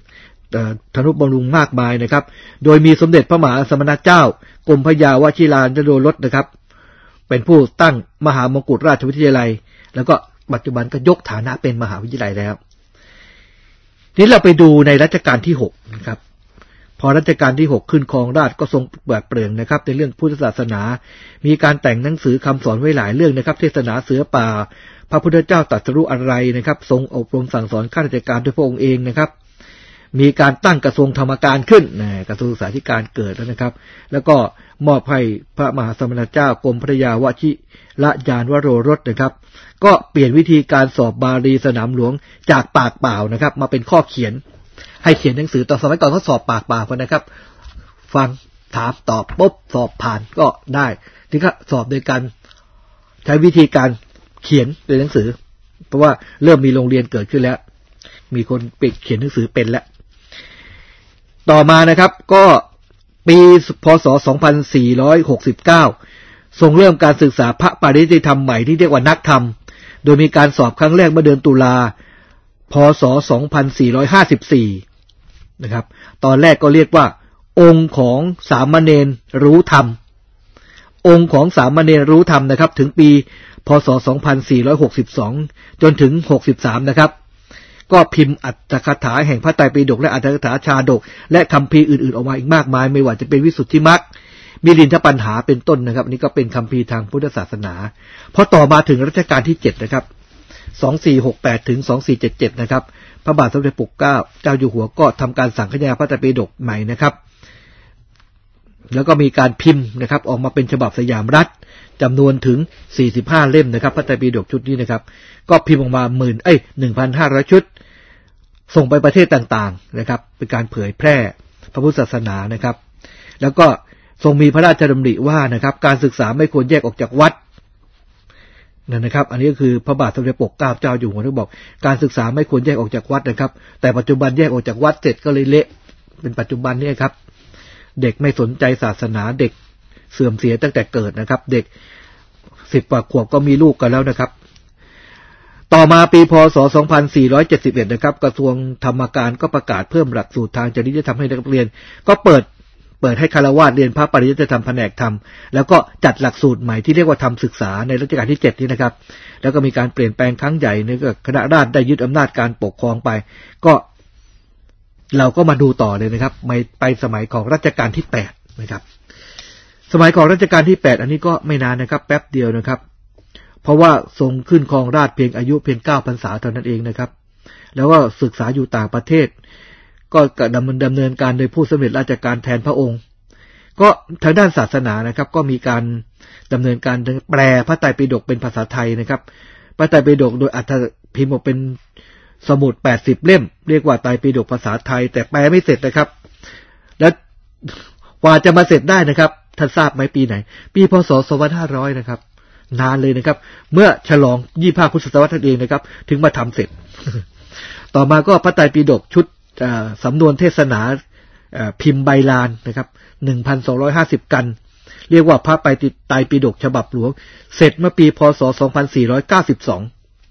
ธนุบำรุงมากมายนะครับโดยมีสมเด็จพระมหาสมณเจ้ากรมพระยาวชิราญโดรสนะครับเป็นผู้ตั้งมหามงกุฎราชวิทยาลัยแล้วก็ปัจจุบันก็ยกฐานะเป็นมหาวิทยาลัยแล้วทีนี้เราไปดูในรัชกาลที่หกนะครับพอรัชกาลที่หกขึ้นครองราชย์ก็ทรงเปิดเผยนะครับในเรื่องพุทธศาสนามีการแต่งหนังสือคำสอนไว้หลายเรื่องนะครับเทศนาเสือป่าพระพุทธเจ้าตรัสรู้อะไรนะครับทรงอบรมสั่งสอนข้าราชการด้วยพระองค์เองนะครับมีการตั้งกระทรวงธรรมการขึ้นนะกระทรวงศึกษาธิการเกิดแล้วนะครับแล้วก็มอบให้พระมหาสมณเจ้ากรมพระยาวชิรญาณวโรรสนะครับก็เปลี่ยนวิธีการสอบบาลีสนามหลวงจากปากเปล่านะครับมาเป็นข้อเขียนให้เขียนหนังสือตอนสมัยก่อนเขาสอบปากเปล่ากันนะครับฟังถามตอบปุ๊บสอบผ่านก็ได้ทีนี้ก็สอบโดยการใช้วิธีการเขียนเป็นหนังสือเพราะว่าเริ่มมีโรงเรียนเกิดขึ้นแล้วมีคนปิดเขียนหนังสือเป็นแล้วต่อมานะครับก็ปีพ.ศ. สองพันสี่ร้อยหกสิบเก้าทรงเริ่มการศึกษาพระปริยัติธรรมใหม่ที่เรียกว่านักธรรมโดยมีการสอบครั้งแรกเมื่อเดือนตุลาพ.ศ. สองพันสี่ร้อยห้าสิบสี่นะครับตอนแรกก็เรียกว่าองค์ของสามเณรรู้ธรรมองค์ของสามเณรรู้ธรรมนะครับถึงปีพ.ศ. สองพันสี่ร้อยหกสิบสองจนถึงหกสิบสามนะครับก็พิมพ์อัตถกถาแห่งพระไตรปิฎกและอัตถกถาชาดกและคัมภีร์อื่นๆออกมาอีกมากมายไม่ว่าจะเป็นวิสุทธิมรรคมิลินทปัญหาเป็นต้นนะครับนี่ก็เป็นคัมภีร์ทางพุทธศาสนาพอต่อมาถึงรัชกาลที่เจ็ดนะครับสองพันสี่ร้อยหกสิบแปดถึงสองพันสี่ร้อยเจ็ดสิบเจ็ดนะครับพระบาทสมเด็จพระเจ้าเจ้าอยู่หัวก็ทำการสังคายนาพระไตรปิฎกใหม่นะครับแล้วก็มีการพิมพ์นะครับออกมาเป็นฉบับสยามรัฐจำนวนถึงสี่สิบห้าเล่มนะครับพระไตรปิฎกชุดนี้นะครับก็พิมพ์ออกมาหมื่นเอ้ย หนึ่งพันห้าร้อย ชุดส่งไปประเทศต่างๆนะครับเป็นการเผยแพร่พระพุทธศาสนานะครับแล้วก็ทรงมีพระราชดำริว่านะครับการศึกษาไม่ควรแยกออกจากวัดนั่นนะครับอันนี้ก็คือพระบาทสมเด็จพระปกเกล้าเจ้าอยู่หัวท่านบอกการศึกษาไม่ควรแยกออกจากวัดนะครับแต่ปัจจุบันแยกออกจากวัดเสร็จก็เลยเละเป็นปัจจุบันนี้ครับเด็กไม่สนใจศาสนาเด็กเสื่อมเสียตั้งแต่เกิดนะครับเด็กสิบกว่าขวบก็มีลูกกันแล้วนะครับต่อมาปีพ.ศ. สองพันสี่ร้อยเจ็ดสิบเอ็ดนะครับกระทรวงธรรมการก็ประกาศเพิ่มหลักสูตรทางจริยธรรมให้นักเรียนก็เปิดเปิดให้ฆราวาสเรียนพระปริยัติธรรมแผนกธรรมแล้วก็จัดหลักสูตรใหม่ที่เรียกว่าธรรมศึกษาในรัชกาลที่เจ็ดนี้นะครับแล้วก็มีการเปลี่ยนแปลงครั้งใหญ่ในก็คณะราษฎรได้ยึดอำนาจการปกครองไปก็เราก็มาดูต่อเลยนะครับไปไปสมัยของรัชกาลที่แปดนะครับสมัยของรัชกาลที่แปดอันนี้ก็ไม่นานนะครับแป๊บเดียวนะครับเพราะว่าทรงขึ้นครองราชย์เพียงอายุเพียงเก้าพรรษาเท่านั้นเองนะครับแล้วก็ศึกษาอยู่ต่างประเทศก็ดำเนินดำเนินการโดยผู้สำเร็จราชการแทนพระองค์ก็ทางด้านศาสนานะครับก็มีการดำเนินการแปลพระไตรปิฎกเป็นภาษาไทยนะครับพระไตรปิฎกโดยอัตถพิมพ์ออกเป็นสมุดแปดสิบเล่มเรียกว่าไตรปิฎกภาษาไทยแต่แปลไม่เสร็จนะครับแล้วกว่าจะมาเสร็จได้นะครับท่านทราบไหมปีไหนปีพ.ศ. สองพันห้าร้อยนะครับนานเลยนะครับเมื่อฉลองยี่สิบห้าพุทธศตวรรษนั่นเองนะครับถึงมาทำเสร็จ ต่อมาก็พระไตรปิฎกชุดสำนวนเทศนาพิมพ์ใบลานนะครับ หนึ่งพันสองร้อยห้าสิบ กันเรียกว่าพระไตรปิฎกฉบับหลวงเสร็จเมื่อปีพ.ศ. สองพันสี่ร้อยเก้าสิบสอง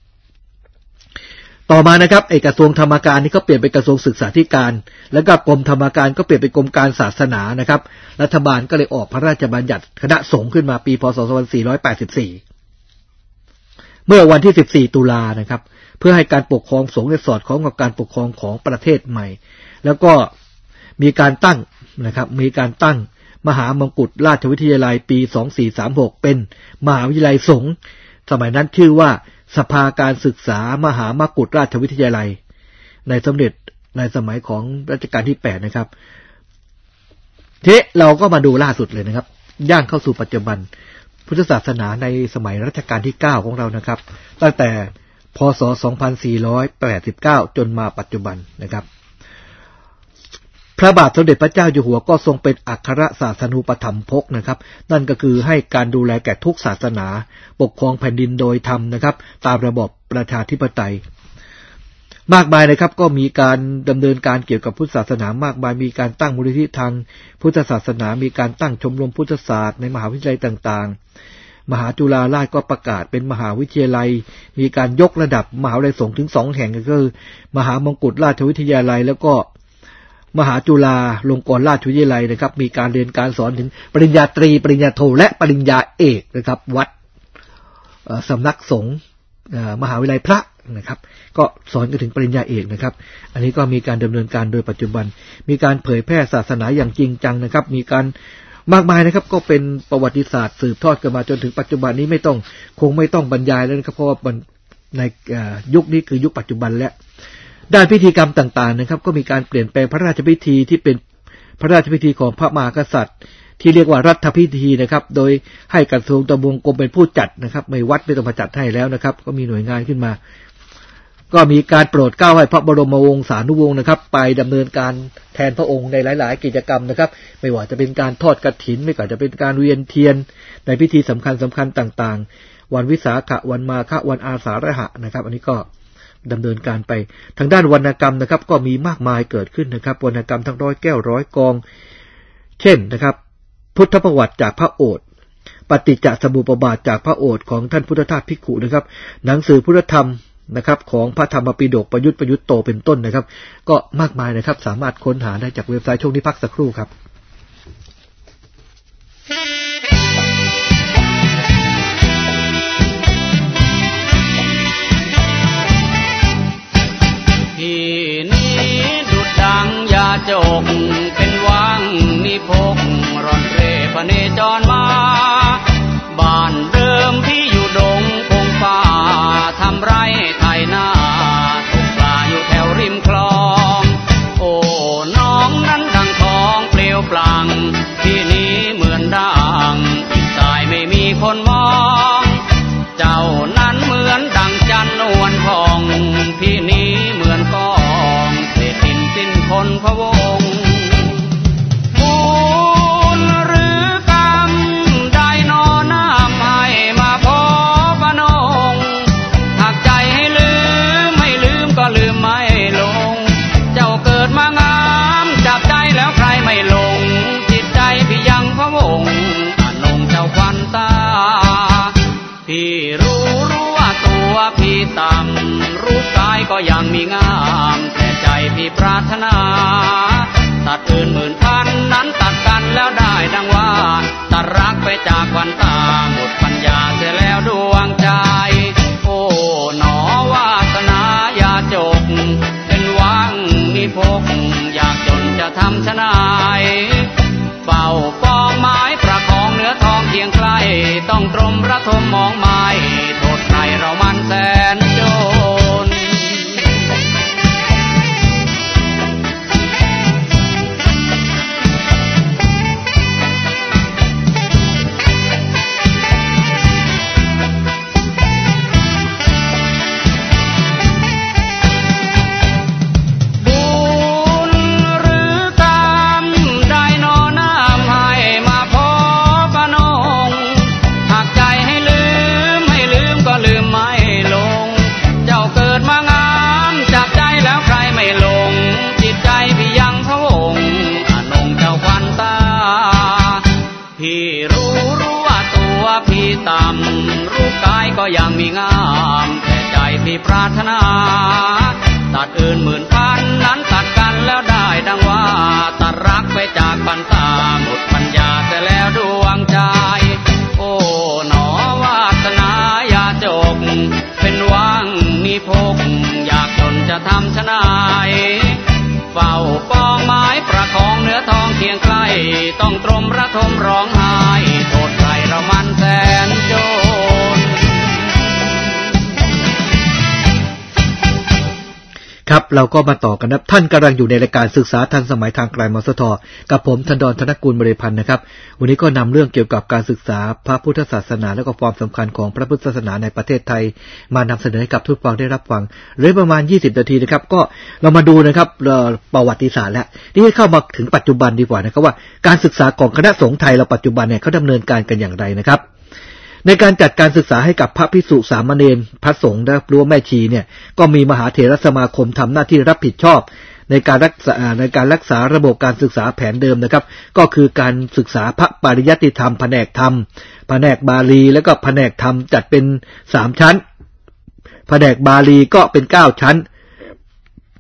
ต่อมานะครับเอกกระทรวงธรรมการนี่ก็เปลี่ยนเป็นกระทรวงศึกษาธิการแล้วก็กรมธรรมการก็เปลี่ยนเป็นกรมการศาสนานะครับรัฐบาลก็เลยออกพระราชบัญญัติคณะสงฆ์ขึ้นมาปีพ.ศ. สองพันสี่ร้อยแปดสิบสี่เมื่อวันที่สิบสี่ตุลานะครับเพื่อให้การปกครองสงฆ์สอดคล้องกับการปกครองของประเทศใหม่แล้วก็มีการตั้งนะครับมีการตั้งมหามงกุฎราชวิทยาลัยปีสองพันสี่ร้อยสามสิบหกเป็นมหาวิทยาลัยสงฆ์สมัยนั้นชื่อว่าสภาการศึกษามหามกุฎราชวิทยาลัยในสมเด็จในสมัยของรัชกาลที่แปดนะครับเทเราก็มาดูล่าสุดเลยนะครับย่างเข้าสู่ปัจจุบันพุทธศาสนาในสมัยรัชกาลที่เก้าของเรานะครับตั้งแต่พ.ศ. สองพันสี่ร้อยแปดสิบเก้าจนมาปัจจุบันนะครับพระบาทสมเด็จพระเจ้าอยู่หัวก็ทรงเป็นอัครศาสนูปถัมภกนะครับนั่นก็คือให้การดูแลแก่ทุกศาสนาปกครองแผ่นดินโดยธรรมนะครับตามระบอบประชาธิปไตยมากมายนะครับก็มีการดำเนินการเกี่ยวกับพุทธศาสนามากมายมีการตั้งมูลนิธิทางพุทธศาสนามีการตั้งชมรมพุทธศาสตร์ในมหาวิทยาลัยต่างๆมหาจุฬาราชก็ประกาศเป็นมหาวิทยาลัยมีการยกระดับมหาวิทยาลัยสงฆ์ถึงสองแห่งก็คือมหามงกุฎราชวิทยาลัยแล้วก็มหาจุฬาลงกรณราชวิทยาลัยนะครับมีการเรียนการสอนถึงปริญญาตรีปริญญาโทและปริญญาเอกนะครับวัดสำนักสงฆ์มหาวิทยาลัยพระนะครับก็สอนกันถึงปริญญาเอกนะครับอันนี้ก็มีการดำเนินการโดยปัจจุบันมีการเผยแพร่ศาสนาอย่างจริงจังนะครับมีการมากมายนะครับก็เป็นประวัติศาสตร์สืบทอดกันมาจนถึงปัจจุบันนี้ไม่ต้องคงไม่ต้องบรรยายแล้วนะครับเพราะว่าในยุคนี้คือยุคปัจจุบันและด้านพิธีกรรมต่างๆนะครับก็มีการเปลี่ยนแปลงพระราชพิธีที่เป็นพระราชพิธีของพระมหากษัตริย์ที่เรียกว่ารัฐพิธีนะครับโดยให้กระทรวงทบวงกรมเป็นผู้จัดนะครับไม่วัดไม่ต้องมาจัดให้แล้วนะครับก็มีหน่วยงานขึ้นมาก็มีการโปรดเกล้าให้พระบรมวงศานุวงศ์นะครับไปดำเนินการแทนพระองค์ในหลายๆกิจกรรมนะครับไม่ว่าจะเป็นการทอดกฐินไม่ว่าจะเป็นการเวียนเทียนในพิธีสำคัญสำคัญต่างๆวันวิสาขวันมาฆวันอาสาฬหะนะครับอันนี้ก็ดำเนินการไปทางด้านวรรณกรรมนะครับก็มีมากมายเกิดขึ้นนะครับวรรณกรรมทั้งร้อยแก้วร้อยกองเช่นนะครับพุทธประวัติจากพระโอษฐ์ปฏิจจสมุปบาทจากพระโอษฐ์ของท่านพุทธทาสภิกขุนะครับหนังสือพุทธธรรมนะครับของพระธรรมปิฎกประยุทธ์ประยุทธ์โตเป็นต้นนะครับก็มากมายนะครับสามารถค้นหาได้จากเว็บไซต์ช่วงนี้พักสักครู่ครับที่นี้ดุจดังยาจกเป็นวังนิพกร่อนเร่พเนจรมาบ้านเดิมที่อยู่ดงพงป่าทำไรไถนาตกปลาอยู่แถวริมคลองโอ้น้องนั้นดังทองเปลวปลั่งที่นี้เหมือนดังอีกสายไม่มีคนมองเจ้านั้นเหมือนดังจันนวลทองที่นี้เหมือนกองเศษดินสิ้นคนพะวงบุญหรือกรรมได้นอน้ำให้มาพบนงหากใจให้ลืมไม่ลืมก็ลืมไม่ลงเจ้าเกิดมางามจับใจแล้วใครไม่ลงจิตใจพี่ยังพะวงอนงเจ้าควันตาพี่รู้รู้ว่าตัวพี่ต่ำรูปกายก็ยังมีงามแต่ใจพี่ปรารถนาตัดอื่นหมื่นพันนั้นตัดกันแล้วได้ดังว่าตัดรักไปจากควันตาหมดปัญญาเสียแล้วดวงใจโอ้หนอวาสนาอย่าจกเป็นวังนิพกอยากจนจะทำชะนายเป่าปองไม้ประคองเนื้อทองเคียงใกล้ต้องตรมระทมมองไม้โทษใครเรามันแสนจนต่ำรูปกายก็ยังมีงามแต่ใจพี่ปรารถนาตัดอื่นหมื่นพันนั้นตัดกันแล้วได้ดังว่าตัดรักไปจากปันตาหมดปัญญาเสียแล้วดวงใจโอ้หนอวาสนาอย่าจกเป็นวังนิพกอยากจนจะทำชะนายเฝ้าปองไม้ประคองเนื้อทองเคียงใกล้ต้องตรมระทมร้องไห้โทษใครเรามันแสนจนครับเราก็มาต่อกันนะท่านกำลังอยู่ในรายการศึกษาทันสมัยทางไกลมสทกับผมธนดรธนกุลบริพันธ์นะครับวันนี้ก็นำเรื่องเกี่ยวกับการศึกษาพระพุทธศาสนาและก็ความสำคัญของพระพุทธศาสนาในประเทศไทยมานำเสนอให้กับทุกฟังได้รับฟังเหลือประมาณยี่สิบนาทีนะครับก็เรามาดูนะครับประวัติศาสตร์แล้วนี่เข้ามาถึงปัจจุบันดีกว่านะครับว่าการศึกษาของคณะสงฆ์ไทยเราปัจจุบันเนี่ยเขาดำเนินการกันอย่างไรนะครับในการจัดการศึกษาให้กับพระภิกษุสามเณรพระสงฆ์และรั้วแม่ชีเนี่ยก็มีมหาเถรสมาคมทำหน้าที่รับผิดชอบในการรักษาในการรักษาระบบการศึกษาแผนเดิมนะครับก็คือการศึกษาพระปริยัติธรรมแผนกธรรมแผนกบาลีแล้วก็แผนกธรรมจัดเป็นสามชั้นแผนกบาลีก็เป็นเก้าชั้น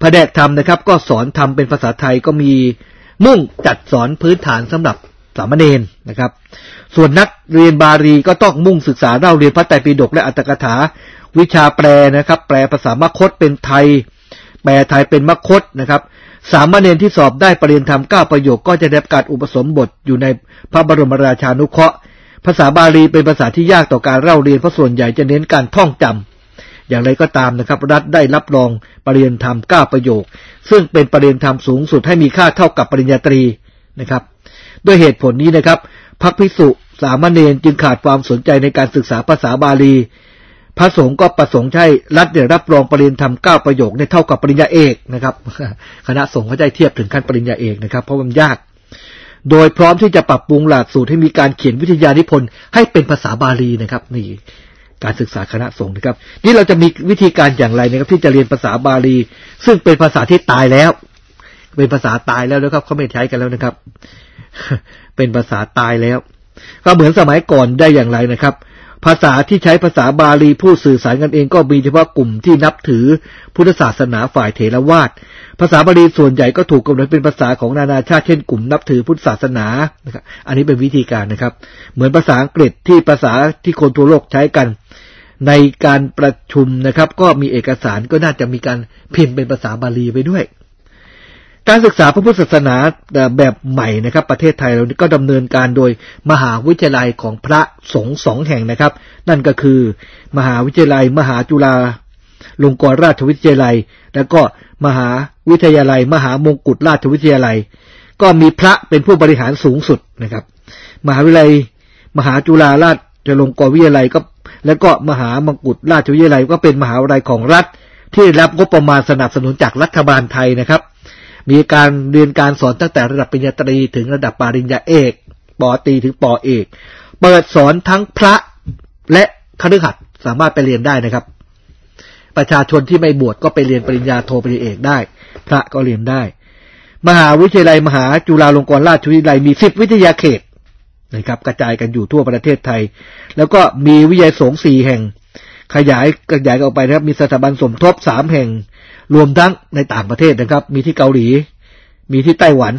แผนกธรรมนะครับก็สอนธรรมเป็นภาษาไทยก็มีมุ่งจัดสอนพื้นฐานสำหรับสามเณรนะครับส่วนนักเรียนบาลีก็ต้องมุ่งศึกษาเล่าเรียนพระไตรปิฎกและอัตถกถาวิชาแปลนะครับแปลภาษามคธเป็นไทยแปลไทยเป็นมคธนะครับสามเณรที่สอบได้ปริญญาธรรมเก้าประโยคก็จะได้รับการอุปสมบทอยู่ในพระบรมราชานุเคราะห์ภาษาบาลีเป็นภาษาที่ยากต่อการเล่าเรียนเพราะส่วนใหญ่จะเน้นการท่องจำอย่างไรก็ตามนะครับรัฐได้รับรองปริญญาธรรมเก้าประโยคซึ่งเป็นปริญญาธรรมสูงสุดให้มีค่าเท่ากับปริญญาตรีนะครับด้วยเหตุผลนี้นะครับพรรคภิกษุสามเณรจึงขาดความสนใจในการศึกษาภาษาบาลีพระสงฆ์ก็ประสงค์ให้รัฐได้รับรองปริญญาธรรมเก้าประโยคเนี่ยเท่ากับปริญญาเอกนะครับคณะสงฆ์เขาได้เทียบถึงขั้นปริญญาเอกนะครับเพราะมันยากโดยพร้อมที่จะปรับปรุงหลักสูตรให้มีการเขียนวิทยานิพนธ์ให้เป็นภาษาบาลีนะครับนี่การศึกษาคณะสงฆ์นะครับนี่เราจะมีวิธีการอย่างไรนะครับที่จะเรียนภาษาบาลีซึ่งเป็นภาษาที่ตายแล้วเป็นภาษาตายแล้วนะครับเขาไม่ใช้กันแล้วนะครับเป็นภาษาตายแล้วก็เหมือนสมัยก่อนได้อย่างไรนะครับภาษาที่ใช้ภาษาบาลีผู้สื่อสารกันเองก็มีเฉพาะกลุ่มที่นับถือพุทธศาสนาฝ่ายเถรวาทภาษาบาลีส่วนใหญ่ก็ถูกกำหนดเป็นภาษาของนานาชาติเช่นกลุ่มนับถือพุทธศาสนานะครับอันนี้เป็นวิธีการนะครับเหมือนภาษาอังกฤษที่ภาษาที่คนทั่วโลกใช้กันในการประชุมนะครับก็มีเอกสารก็น่าจะมีการพิมพ์เป็นภาษาบาลีไปด้วยการศึกษาพระพุทธศาสนาแบบใหม่นะครับประเทศไทยเราก็ดำเนินการโดยมหาวิทยาลัยของพระสงฆ์สองแห่งนะครับนั่นก็คือมหาวิทยาลัยมหาจุฬาลงกรณราชวิทยาลัยแล้วก็มหาวิทยาลัยมหามงกุฎราชวิทยาลัยก็มีพระเป็นผู้บริหารสูงสุดนะครับมหาวิทยาลัยมหาจุฬาราชลงกรณวิทยาลัยก็แล้วก็มหามงกุฎราชวิทยาลัยก็เป็นมหาวิทยาลัยของรัฐที่ได้รับงบประมาณสนับสนุนจากรัฐบาลไทยนะครับมีการเรียนการสอนตั้งแต่ระดับปริญญาตรีถึงระดับปริญญาเอกป.ตรีถึงป.เอกเปิดสอนทั้งพระและคฤหัสถ์สามารถไปเรียนได้นะครับประชาชนที่ไม่บวชก็ไปเรียนปริญญาโทปริญญาเอกได้พระก็เรียนได้มหาวิทยาลัยมหาจุฬาลงกรณราชวิทยาลัยมีสิบวิทยาเขตนะครับกระจายกันอยู่ทั่วประเทศไทยแล้วก็มีวิทยาสงฆ์สี่แห่งขยายขยายออกไปนะครับมีสถาบันสมทบสามแห่งรวมทั้งในต่างประเทศนะครับมีที่เกาหลีมีที่ไต้หวัน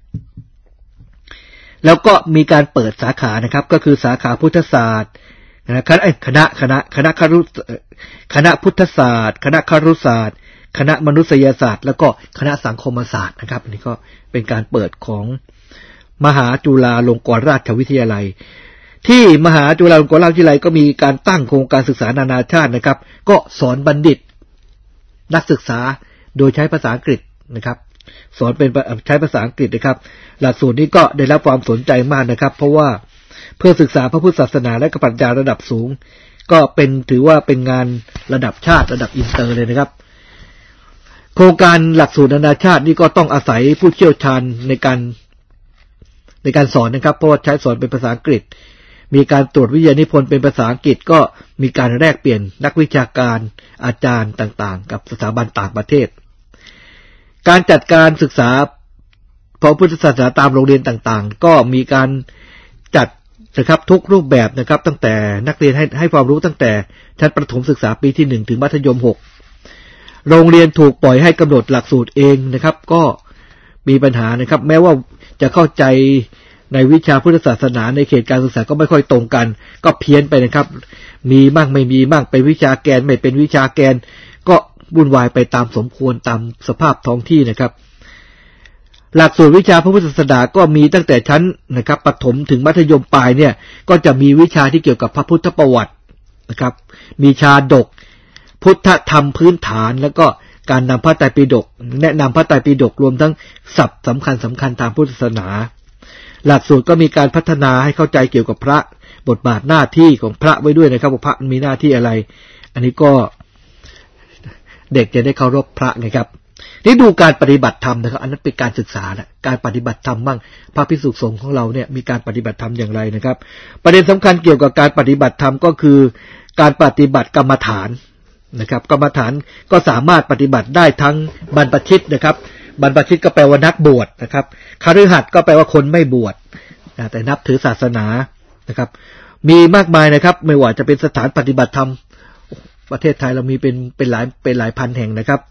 แล้วก็มีการเปิดสาขานะครับก็คือสาขาพุทธศาสตร์คณะคณะคณะคณะครุคณะพุทธศาสตร์คณะครุศาสตร์คณะมนุษยศาสตร์แล้วก็คณะสังคมศาสตร์นะครับอันนี้ก็เป็นการเปิดของมหาจุฬาลงกรณราชวิทยาลัยที่มหาจุฬาลงกรณราชวิทยาลัยก็มีการตั้งโครงการศึกษานานาชาตินะครับก็สอนบัณฑิตนักศึกษาโดยใช้ภาษาอังกฤษนะครับสอนเป็นใช้ภาษาอังกฤษนะครับหลักสูตรนี้ก็ได้รับความสนใจมากนะครับเพราะว่าเพื่อศึกษาพระพุทธศาสนาและปรัชญาระดับสูงก็เป็นถือว่าเป็นงานระดับชาติระดับอินเตอร์เลยนะครับโครงการหลักสูตรนานาชาตินี่ก็ต้องอาศัยผู้เชี่ยวชาญในการในการสอนนะครับเพราะว่าใช้สอนเป็นภาษาอังกฤษมีการตรวจวิทยานิพนธ์เป็นภาษาอังกฤษก็มีการแลกเปลี่ยนนักวิชาการอาจารย์ต่างๆกับสถาบันต่างประเทศการจัดการศึกษาพระพุทธศาสนาตามโรงเรียนต่างๆก็มีการจัดนะครับทุกรูปแบบนะครับตั้งแต่นักเรียนให้ให้ความรู้ตั้งแต่ชั้นประถมศึกษาปีที่หนึ่งถึงมัธยมหกโรงเรียนถูกปล่อยให้กำหนดหลักสูตรเองนะครับก็มีปัญหานะครับแม้ว่าจะเข้าใจในวิชาพุทธศาสนาในเขตการศึกษาก็ไม่ค่อยตรงกันก็เพี้ยนไปนะครับมีบ้างไม่มีบ้างเป็นวิชาแกนไม่เป็นวิชาแกนก็วุ่นวายไปตามสมควรตามสภาพท้องที่นะครับหลักสูตรวิชาพระพุทธศาสนาก็มีตั้งแต่ชั้นนะครับประถมถึงมัธยมปลายเนี่ยก็จะมีวิชาที่เกี่ยวกับพระพุทธประวัตินะครับมีชาดกพุทธธรรมพื้นฐานแล้วก็การนำพระไตรปิฎกแนะนำพระไตรปิฎกรวมทั้งศัพท์สำคัญสำคัญทางพุทธศาสนาหลักสูตรก็มีการพัฒนาให้เข้าใจเกี่ยวกับพระบทบาทหน้าที่ของพระไว้ด้วยนะครับว่าพระมีหน้าที่อะไรอันนี้ก็เด็กจะได้เคารพพระนะครับนี่ดูการปฏิบัติธรรมนะครับอันนั้นเป็นการศึกษานะการปฏิบัติธรรมบ้างพระภิกษุสงฆ์ของเราเนี่ยมีการปฏิบัติธรรมอย่างไรนะครับประเด็นสำคัญเกี่ยวกับการปฏิบัติธรรมก็คือการปฏิบัติกรรมฐานนะครับกรรมฐานก็สามารถปฏิบัติได้ทั้งบรรพชิตนะครับบรรพชิตก็แปลว่านักบวชนะครับคฤหัสถ์ก็แปลว่าคนไม่บวชแต่นับถือศาสนานะครับมีมากมายนะครับไม่ว่าจะเป็นสถานปฏิบัติธรรมประเทศไทยเรามีเป็นเป็นหลายเป็นหลายพันแห่งนะครับ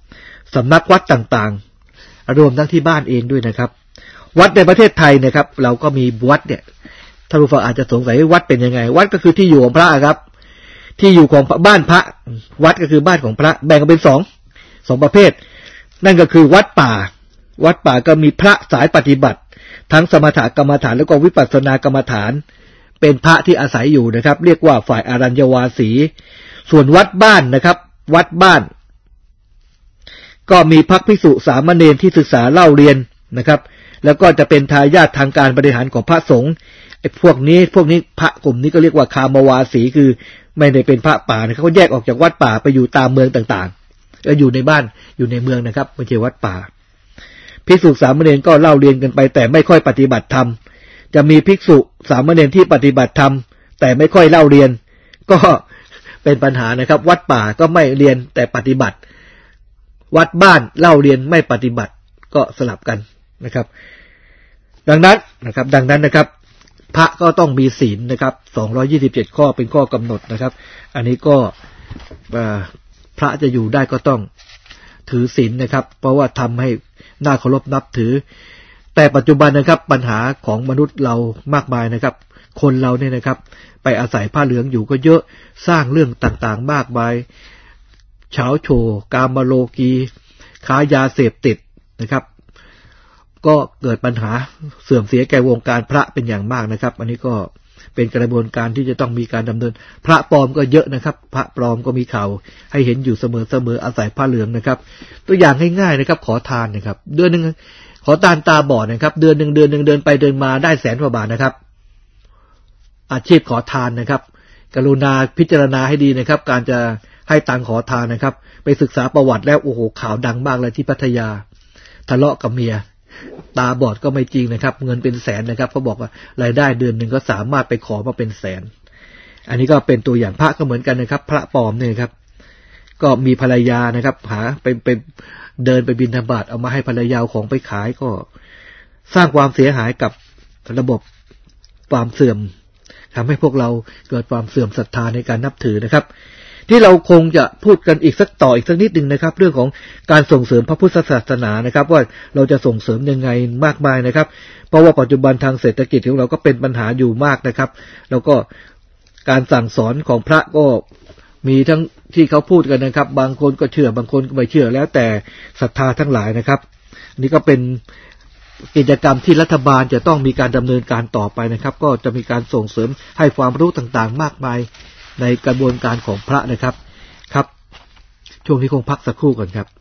สำนักวัดต่างๆรวมทั้งที่บ้านเองด้วยนะครับวัดในประเทศไทยนะครับเราก็มีวัดเนี่ยท่านผู้ฟังอาจจะสงสัยวัดเป็นยังไงวัดก็คือที่อยู่ของพระครับที่อยู่ของบ้านพระวัดก็คือบ้านของพระแบ่งกันเป็นสองสองประเภทนั่นก็คือวัดป่าวัดป่าก็มีพระสายปฏิบัติทั้งสมถกรรมฐานแล้วก็วิปัสสนากรรมฐานเป็นพระที่อาศัยอยู่นะครับเรียกว่าฝ่ายอารัญญวาสีส่วนวัดบ้านนะครับวัดบ้านก็มีพระภิกษุสามเณรที่ศึกษาเล่าเรียนนะครับแล้วก็จะเป็นทายาททางการบริหารของพระสงฆ์ไอ้พวกนี้พวกนี้พระกลุ่มนี้ก็เรียกว่าคามวาสีคือไม่ได้เป็นพระป่านะเขาแยกออกจากวัดป่าไปอยู่ตามเมืองต่างๆก็อยู่ในบ้านอยู่ในเมืองนะครับไม่ใช่วัดป่าภิกษุสามเณรก็เล่าเรียนกันไปแต่ไม่ค่อยปฏิบัติธรรมจะมีภิกษุสามเณรที่ปฏิบัติธรรมแต่ไม่ค่อยเล่าเรียนก็เป็นปัญหานะครับวัดป่าก็ไม่เรียนแต่ปฏิบัติวัดบ้านเล่าเรียนไม่ปฏิบัติก็สลับกันนะครับดังนั้นนะครับดังนั้นนะครับพระก็ต้องมีศีลนะครับสองร้อยยี่สิบเจ็ดข้อเป็นข้อกำหนดนะครับอันนี้ก็พระจะอยู่ได้ก็ต้องถือศีลนะครับเพราะว่าทำให้น่าเคารพนับถือแต่ปัจจุบันนะครับปัญหาของมนุษย์เรามากมายนะครับคนเราเนี่ยนะครับไปอาศัยผ้าเหลืองอยู่ก็เยอะสร้างเรื่องต่างๆมากมายเฉาโฉกามโลกีค้ายาเสพติดนะครับก็เกิดปัญหาเสื่อมเสียแก่วงการพระเป็นอย่างมากนะครับอันนี้ก็เป็นกระบวนการที่จะต้องมีการดำเนินพระปลอมก็เยอะนะครับพระปลอมก็มีข่าวให้เห็นอยู่เสมอๆอาศัยผ้าเหลืองนะครับตัวอย่างง่ายๆนะครับขอทานนะครับเดือนนึงขอทานตาบอดนะครับเดือนนึงเดือนนึงเดินไปเดินมาได้แสนกว่าบาทนะครับอาชีพขอทานนะครับกรุณาพิจารณาให้ดีนะครับการจะให้ตังขอทานนะครับไปศึกษาประวัติแล้วโอ้โหข่าวดังมากเลยที่พัทยาทะเลาะกับเมียตาบอดก็ไม่จริงนะครับเงินเป็นแสนนะครับเขาบอกว่ารายได้เดือนหนึ่งก็สามารถไปขอมาเป็นแสนอันนี้ก็เป็นตัวอย่างพระก็เหมือนกันนะครับพระปลอมเนี่ยครับก็มีภรรยานะครับหาไปไปเดินไปบิณฑบาตเอามาให้ภรรยาของไปขายก็สร้างความเสียหายกับระบบความเสื่อมทำให้พวกเราเกิดความเสื่อมศรัทธาในการนับถือนะครับที่เราคงจะพูดกันอีกสักต่ออีกสักนิดนึงนะครับเรื่องของการส่งเสริมพระพุทธศาสนานะครับว่าเราจะส่งเสริมยังไงมากมายนะครับเพราะว่าปัจจุบันทางเศรษฐกิจของเราก็เป็นปัญหาอยู่มากนะครับแล้วก็การสั่งสอนของพระก็มีทั้งที่เขาพูดกันนะครับบางคนก็เชื่อบางคนก็ไม่เชื่อแล้วแต่ศรัทธาทั้งหลายนะครับนี่ก็เป็นกิจกรรมที่รัฐบาลจะต้องมีการดำเนินการต่อไปนะครับก็จะมีการส่งเสริมให้ความรู้ต่างๆมากมายในกระบวนการของพระนะครับครับช่วงนี้คงพักสักครู่ก่อนครับ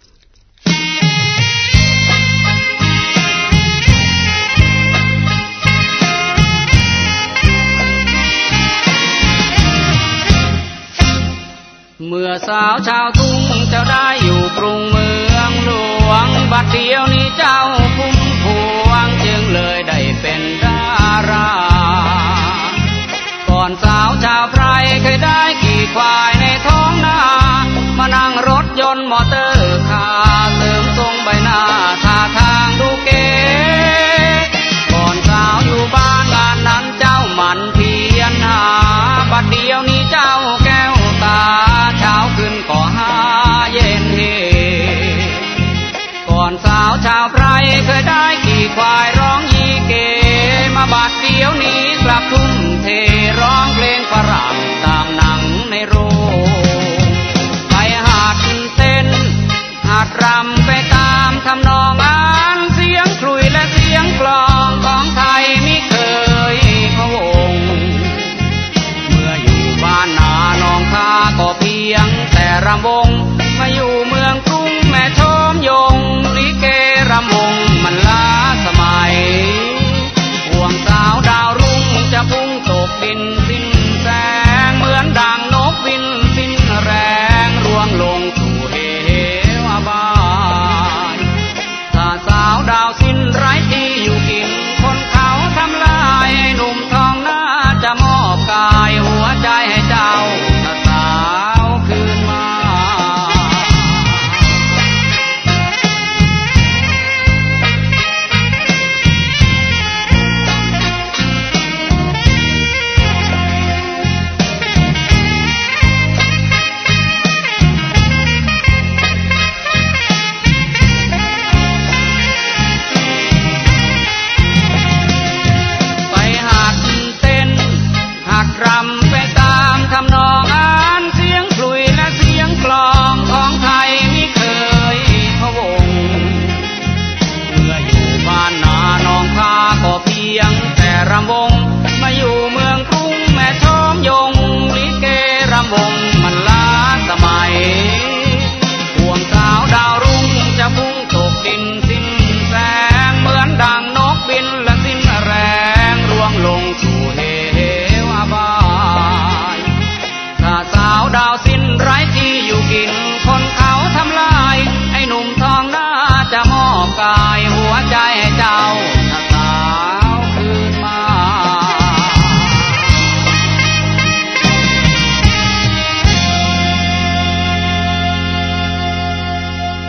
เมื่อสาวชาวทุ่งเจ้าได้อยู่กรุงเมืองหลวงบัดเดียวนี้เจ้าพุ่มพวงจึงเลยได้เป็นดาราก่อนสาวชาวไพรเคยได้ขี่ควายในท้องนามานั่งรถยนต์มอเตอร์คาร์เสริมทรงใบหน้าท่าทางดูเก๋ก่อนสาวอยู่บ้านงานนั้นเจ้ามันเพียรหาบัดเดียวนี้เจ้าแก้วตาเช้าขึ้นก็หาเย็นเฮก่อนสาวชาวไพรเคยได้ขี่ควายร้องยีเกมาบัดเดียวนี้กลับทุ่มเทร้องเพลงฝรั่งตามหนังในโรงไปหัดเต้นหัดรำไปตามทำนองงานเสียงคลุยและเสียงกลองของไทยมิเคยพะวงเมื่ออยู่บ้านนาหนองคาก็เพียงแต่รำวงมาอยู่เมืองกรุงแม่ชมยงลิเกรำวงมันล้าสมัยห่วงสาวดาวรุ่งจะพุ่งตกดินสิ้นแสงเหมือนดังนกบินสิ้นแรงร่วงลงสู่เหวบายถ้าสาวดาวสิ้นไร้ที่อยู่กินคนเขาทำลายให้หนุ่มทองหน้าจะมอบกายหัวใจให้เจ้าสาวคืนมา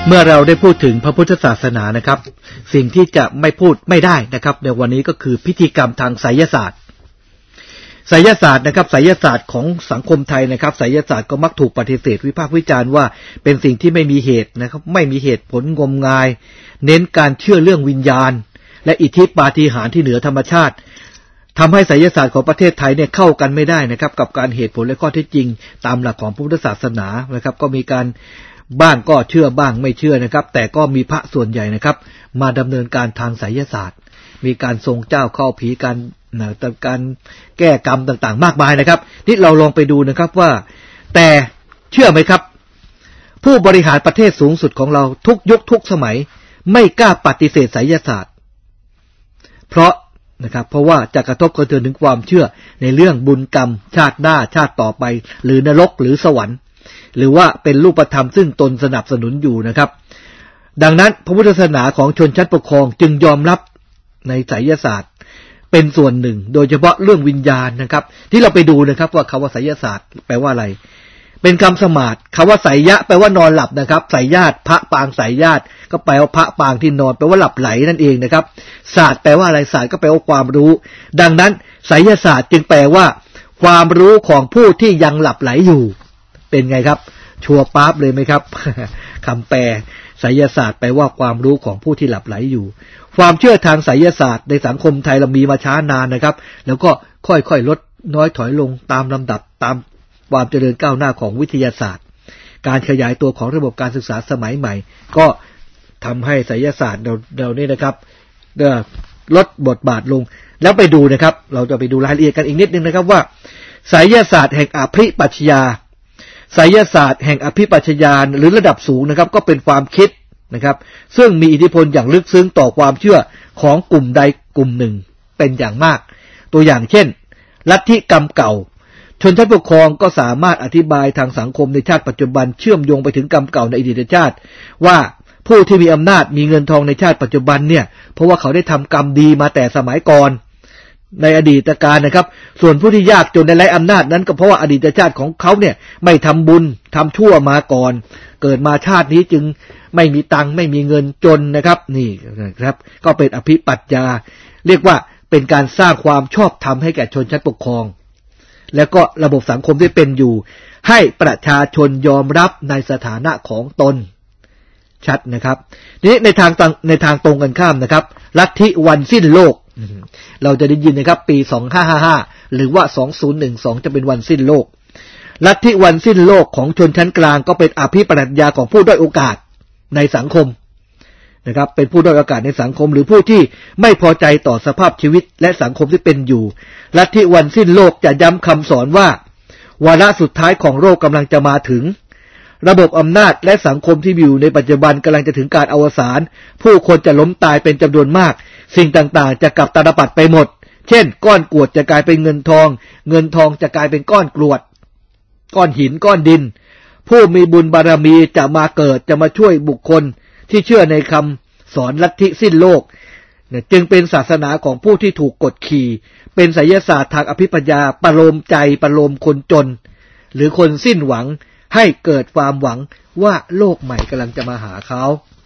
เมื่อเราได้พูดถึงพระพุทธศาสนานะครับสิ่งที่จะไม่พูดไม่ได้นะครับในวันนี้ก็คือพิธีกรรมทางไสยศาสตร์ไสยศาสตร์นะครับไสยศาสตร์ของสังคมไทยนะครับไสยศาสตร์ก็มักถูกปฏิเสธวิพากษ์วิจารณ์ว่าเป็นสิ่งที่ไม่มีเหตุนะครับไม่มีเหตุผลงมงายเน้นการเชื่อเรื่องวิญญาณและอิทธิปาฏิหาริย์ที่เหนือธรรมชาติทำให้ไสยศาสตร์ของประเทศไทยเนี่ยเข้ากันไม่ได้นะครับกับการเหตุผลและข้อเท็จจริงตามหลักของพุทธศาสนานะครับก็มีการบ้างก็เชื่อบ้างไม่เชื่อนะครับแต่ก็มีพระส่วนใหญ่นะครับมาดำเนินการทางไสยศาสตร์มีการทรงเจ้าเข้าผีการนะการแก้กรรมต่างๆมากมายนะครับนี่เราลองไปดูนะครับว่าแต่เชื่อไหมครับผู้บริหารประเทศสูงสุดของเราทุกยุคทุกสมัยไม่กล้าปฏิเสธไสยศาสตร์เพราะนะครับเพราะว่าจะกระทบกระเทือนถึงความเชื่อในเรื่องบุญกรรมชาติหน้าชาติต่อไปหรือนรกหรือสวรรค์หรือว่าเป็นรูปธรรมซึ่งตนสนับสนุนอยู่นะครับดังนั้นพระพุทธศาสนาของชนชั้นปกครองจึงยอมรับในไสยศาสตร์เป็นส่วนหนึ่งโดยเฉพาะเรื่องวิญญาณนะครับที่เราไปดูนะครับว่าคำว่าไสยศาสตร์แปลว่าอะไรเป็นคำสมาร์ทคำว่าไสยะแปลว่านอนหลับนะครับไสยาตพระปางไสยาตก็แปลว่าพระปางที่นอนแปลว่าหลับไหลนั่นเองนะครับศาสตร์แปลว่าอะไรศาสตร์ก็แปลว่าความรู้ดังนั้นไสยศาสตร์จึงแปลว่าความรู้ของผู้ที่ยังหลับไหลอยู่เป็นไงครับชัวร์ปั๊บเลยไหมครับ คำแปลไสยศาสตร์แปลว่าความรู้ของผู้ที่หลับไหลอยู่ความเชื่อทางไสยศาสตร์ในสังคมไทยเรามีมาช้านานนะครับแล้วก็ค่อยๆลดน้อยถอยลงตามลำดับตามความเจริญก้าวหน้าของวิทยาศาสตร์การขยายตัวของระบบการศึกษาสมัยใหม่ก็ทำให้ไสยศาสตร์เราเรานี่นะครับลดบทบาทลงแล้วไปดูนะครับเราจะไปดูรายละเอียดกันอีกนิดนึงนะครับว่าไสยศาสตร์แห่งอภิปรัชญาไสยศาสตร์แห่งอภิปรัชญาหรือระดับสูงนะครับก็เป็นความคิดนะครับซึ่งมีอิทธิพลอย่างลึกซึ้งต่อความเชื่อของกลุ่มใดกลุ่มหนึ่งเป็นอย่างมากตัวอย่างเช่นลัทธิกรรมเก่าชนชั้นปกครองก็สามารถอธิบายทางสังคมในชาติปัจจุบันเชื่อมโยงไปถึงกรรมเก่าในอดีตชาติว่าผู้ที่มีอำนาจมีเงินทองในชาติปัจจุบันเนี่ยเพราะว่าเขาได้ทำกรรมดีมาแต่สมัยก่อนในอดีตการนะครับส่วนผู้ที่ยากจนในไร้อำนาจนั้นก็เพราะว่าอดีตชาติของเขาเนี่ยไม่ทำบุญทำชั่วมาก่อนเกิดมาชาตินี้จึงไม่มีตังค์ไม่มีเงินจนนะครับนี่นะครับก็เป็นอภิปรัชญาเรียกว่าเป็นการสร้างความชอบธรรมให้แก่ชนชั้นปกครองแล้วก็ระบบสังคมที่เป็นอยู่ให้ประชาชนยอมรับในสถานะของตนชัดนะครับนี้ในทางในทางตรงกันข้ามนะครับลัทธิวันสิ้นโลกเราจะได้ยินนะครับปีสองพันห้าร้อยห้าสิบห้าหรือว่าสองพันสิบสองจะเป็นวันสิ้นโลกลัทธิวันสิ้นโลกของชนชั้นกลางก็เป็นอภิปรัชญาของผู้ด้อยโอกาสในสังคมนะครับเป็นผู้ด้อยโอกาสในสังคมหรือผู้ที่ไม่พอใจต่อสภาพชีวิตและสังคมที่เป็นอยู่ลัทธิวันสิ้นโลกจะย้ำคำสอนว่าวาระสุดท้ายของโลกกำลังจะมาถึงระบบอำนาจและสังคมที่มีอยู่ในปัจจุบันกำลังจะถึงการอวสานผู้คนจะล้มตายเป็นจำนวนมากสิ่งต่างๆจะกลับตาลปัดไปหมดเช่นก้อนกรวดจะกลายเป็นเงินทองเงินทองจะกลายเป็นก้อนกรวดก้อนหินก้อนดินผู้มีบุญบารมีจะมาเกิดจะมาช่วยบุคคลที่เชื่อในคำสอนลัทธิสิ้นโลกจึงเป็นศาสนาของผู้ที่ถูกกดขี่เป็นไสยศาสตร์ทางอภิปรัชญาประโลมใจประโลมคนจนหรือคนสิ้นหวังให้เกิดความหวังว่าโลกใหม่กำลังจะมาหาเขา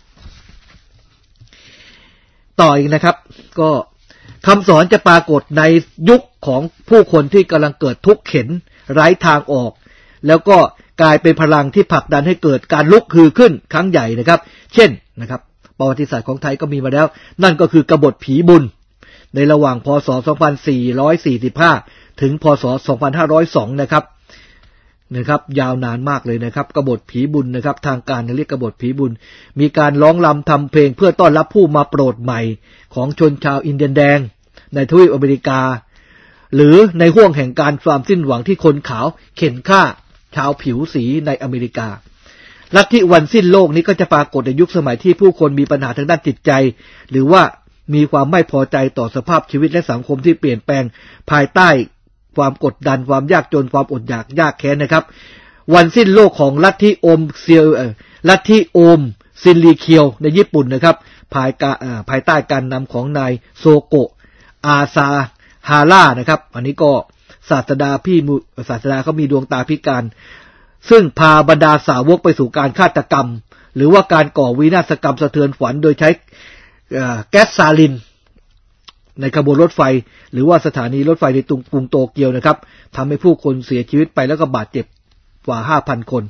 ต่ออีกนะครับก็คำสอนจะปรากฏในยุคของผู้คนที่กำลังเกิดทุกข์เข็ญไร้ทางออกแล้วก็กลายเป็นพลังที่ผลักดันให้เกิดการลุกฮือขึ้นครั้งใหญ่นะครับเช่นนะครับประวัติศาสตร์ของไทยก็มีมาแล้วนั่นก็คือกบฏผีบุญในระหว่างพ.ศ. สองพันสี่ร้อยสี่สิบห้าถึงพ.ศ. สองพันห้าร้อยสองนะครับนะครับยาวนานมากเลยนะครับกบฏผีบุญนะครับทางการเรียกกบฏผีบุญมีการร้องรำทำเพลงเพื่อต้อนรับผู้มาโปรดใหม่ของชนชาวอินเดียนแดงในทวีปอเมริกาหรือในห้วงแห่งการความสิ้นหวังที่คนขาวเข็นฆ่าชาวผิวสีในอเมริกาลัทธิวันสิ้นโลกนี้ก็จะปรากฏในยุคสมัยที่ผู้คนมีปัญหาทางด้านจิตใจหรือว่ามีความไม่พอใจต่อสภาพชีวิตและสังคมที่เปลี่ยนแปลงภายใต้ความกดดันความยากจนความอดอยากยากแค้นนะครับวันสิ้นโลกของลัทธิโอมเซียลัทธิโอมซินลีเคียวในญี่ปุ่นนะครับภายกาภายใต้การนำของนายโซโกะอาซาฮาร่านะครับอันนี้ก็ศาสดาพี่ศาสดาเขามีดวงตาพิการซึ่งพาบรรดาสาวกไปสู่การฆาตกรรมหรือว่าการก่อวินาศกรรมสะเทือนขวัญโดยใช้แก๊สซาลินในขบวนรถไฟหรือว่าสถานีรถไฟในกรุงโตเกียวนะครับทำให้ผู้คนเสียชีวิตไปแล้วก็บาดเจ็บกว่า ห้าพัน คน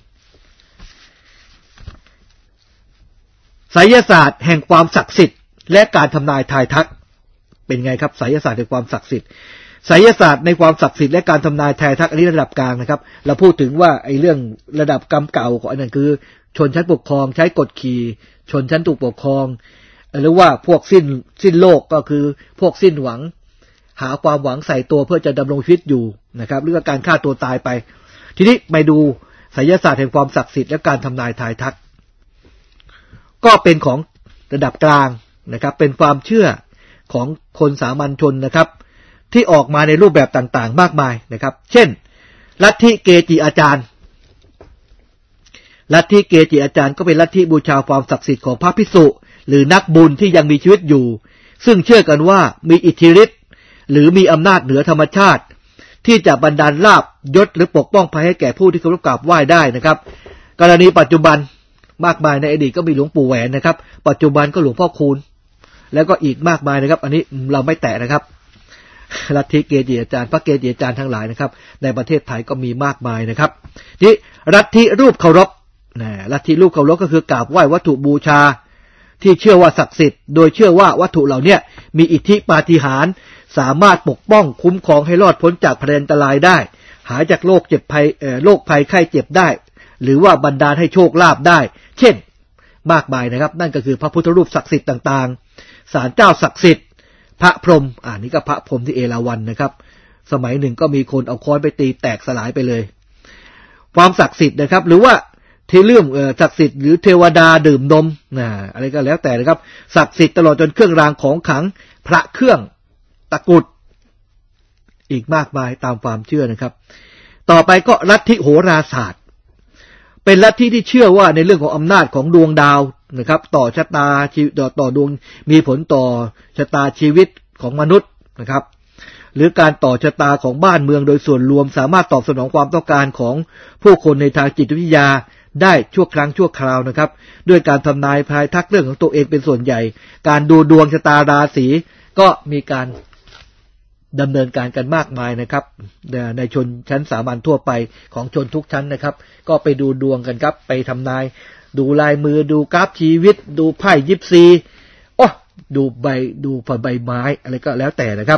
ไสยศาสตร์แห่งความศักดิ์สิทธิ์และการทำนายทายทักเป็นไงครับไสยศาสตร์แห่งความศักดิ์สิทธิ์ไสยศาสตร์ในความศักดิ์สิทธิ์และการทำนายทายทักอันนี้ระดับกลางนะครับเราพูดถึงว่าไอ้เรื่องระดับกรรมเก่าของอันนั้นคือชนชั้นปกครองใช้กฎขี่ชนชั้นถูกปกครองหรือว่าพวกสิ้นสิ้นโลกก็คือพวกสิ้นหวังหาความหวังใส่ตัวเพื่อจะดำรงชีวิตอยู่นะครับหรือว่าการฆ่าตัวตายไปทีนี้ไปดูไสยศาสตร์แห่งความศักดิ์สิทธิ์และการทำนายทายทักก็เป็นของระดับกลางนะครับเป็นความเชื่อของคนสามัญชนนะครับที่ออกมาในรูปแบบต่างๆมากมายนะครับเช่นลัทธิเกจิอาจารย์ลัทธิเกจิอาจารย์ก็เป็นลัทธิบูชาความศักดิ์สิทธิ์ของพระภิกษุหรือนักบุญที่ยังมีชีวิตอยู่ซึ่งเชื่อกันว่ามีอิทธิฤทธิ์หรือมีอำนาจเหนือธรรมชาติที่จะบันดาลลาภยศหรือปกป้องภัยให้แก่ผู้ที่เคารพกราบไหว้ได้นะครับกรณีปัจจุบันมากมายในอดีตก็มีหลวงปู่แหวนนะครับปัจจุบันก็หลวงพ่อคูณแล้วก็อีกมากมายนะครับอันนี้เราไม่แตะนะครับลัทธิเกจิอาจารย์พระเกจิอาจารย์ทั้งหลายนะครับในประเทศไทยก็มีมากมายนะครับที่ลัทธิรูปเคารพนะลัทธิรูปเคารพก็คือกราบไหว้วัตถุบูชาที่เชื่อว่าศักดิ์สิทธิ์โดยเชื่อว่าวัตถุเหล่านี้มีอิทธิปาฏิหาริย์สามารถปกป้องคุ้มครองให้รอดพ้นจากภัยอันตรายได้หายจากโรคเจ็บภัยเอ่อโรคภัยไข้เจ็บได้หรือว่าบันดาลให้โชคลาภได้เช่นมากมายนะครับนั่นก็คือพระพุทธรูปศักดิ์สิทธิ์ต่างๆศาลเจ้าศักดิ์สิทธิ์พระพรหมอ่านี่ก็พระพรหมที่เอราวัณนะครับสมัยหนึ่งก็มีคนเอาค้อนไปตีแตกสลายไปเลยความศักดิ์สิทธิ์นะครับหรือว่าที่เรื่องศักดิ์สิทธิ์หรือเทวดาดื่มนมนะอะไรก็แล้วแต่นะครับศักดิ์สิทธิ์ตลอดจนเครื่องรางของขลังพระเครื่องตะกรุดอีกมากมายตามความเชื่อนะครับต่อไปก็ลัทธิโหราศาสตร์เป็นลัทธิที่เชื่อว่าในเรื่องของอำนาจของดวงดาวนะครับต่อชะตาชีวิตต่อดวงมีผลต่อชะตาชีวิตของมนุษย์นะครับหรือการต่อชะตาของบ้านเมืองโดยส่วนรวมสามารถตอบสนองความต้องการของผู้คนในทางจิตวิทยาได้ชั่วครั้งชั่วคราวนะครับด้วยการทำนายทายทักเรื่องของตัวเองเป็นส่วนใหญ่การดูดวงชะตาราศีก็มีการดำเนินการกันมากมายนะครับในชนชั้นสามัญทั่วไปของชนทุกชั้นนะครับก็ไปดูดวงกันครับไปทำนายดูลายมือดูกราฟชีวิตดูไพ่ยิปซีโอ้ดูใบดูใบไม้อะไรก็แล้วแต่นะครับ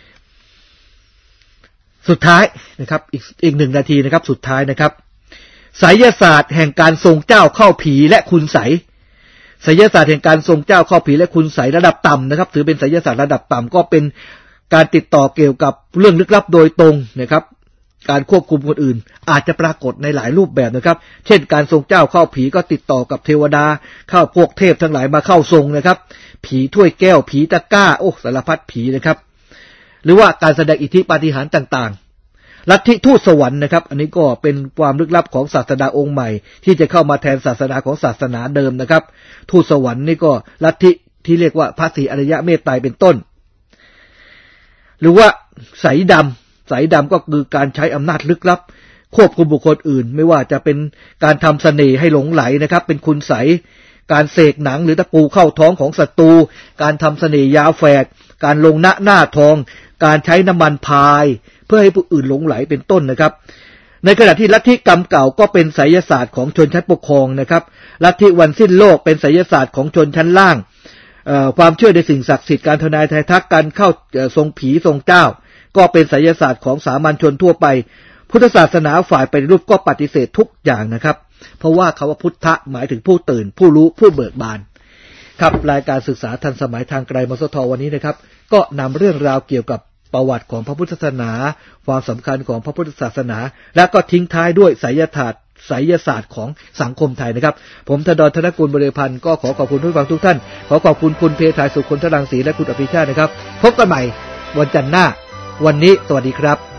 สุดท้ายนะครับอีกอีกหนึ่งนาทีนะครับสุดท้ายนะครับไสยศาสตร์แห่งการทรงเจ้าเข้าผีและคุณไสยไสยศาสตร์แห่งการทรงเจ้าเข้าผีและคุณไสยระดับต่ำนะครับถือเป็นไสยศาสตร์ระดับต่ำก็เป็นการติดต่อเกี่ยวกับเรื่องลึกลับโดยตรงนะครับการควบคุมคนอื่นอาจจะปรากฏในหลายรูปแบบนะครับเช่นการทรงเจ้าเข้าผีก็ติดต่อกับเทวดาเข้าพวกเทพทั้งหลายมาเข้าทรงนะครับผีถ้วยแก้วผีตะกร้าโอ้สารพัดผีนะครับหรือว่าการแสดงอิทธิปาฏิหาริย์ต่างๆลัทธิทูตสวรรค์นะครับอันนี้ก็เป็นความลึกลับของศาสดาองค์ใหม่ที่จะเข้ามาแทนศาสนาของศาสนาเดิมนะครับทูตสวรรค์นี่ก็ลัทธิที่เรียกว่าพระศรีอริยะเมตไตรเป็นต้นหรือว่าไสยดำไสยดำก็คือการใช้อำนาจลึกลับควบคุมบุคคลอื่นไม่ว่าจะเป็นการทำเสน่ห์ให้หลงไหลนะครับเป็นคุณไสยการเสกหนังหรือตะปูเข้าท้องของศัตรูการทำเสน่ห์ยาแฝดการลงหน้าหน้าทองการใช้น้ำมันพายเพื่อให้ผู้อื่นหลงไหลเป็นต้นนะครับในขณะที่ลัทธิกรรมเก่าก็เป็นไสยศาสตร์ของชนชั้นปกครองนะครับลัทธิวันสิ้นโลกเป็นไสยศาสตร์ของชนชั้นล่างความเชื่อในสิ่งศักดิ์สิทธิ์การทำนายทายทักการเข้าทรงผีทรงเจ้าก็เป็นไสยศาสตร์ของสามัญชนทั่วไปพุทธศาสนาฝ่ายปฏิรูปก็ปฏิเสธทุกอย่างนะครับเพราะว่าคำว่าพุทธะหมายถึงผู้ตื่นผู้รู้ผู้เบิกบานครับรายการศึกษาทันสมัยทางไกลมสทวันนี้นะครับก็นำเรื่องราวเกี่ยวกับประวัติของพระพุทธศาสนาความสำคัญของพระพุทธศาสนาและก็ทิ้งท้ายด้วยไสยศาสตร์ไสยศาสตร์ของสังคมไทยนะครับผมธนดรธนกุลบริพันธ์ก็ขอขอบคุณผู้ฟังทุกท่านขอขอบคุณคุณเพทายสุขคนทรังสีและคุณอภิชาตินะครับพบกันใหม่วันจันทร์หน้าวันนี้สวัสดีครับ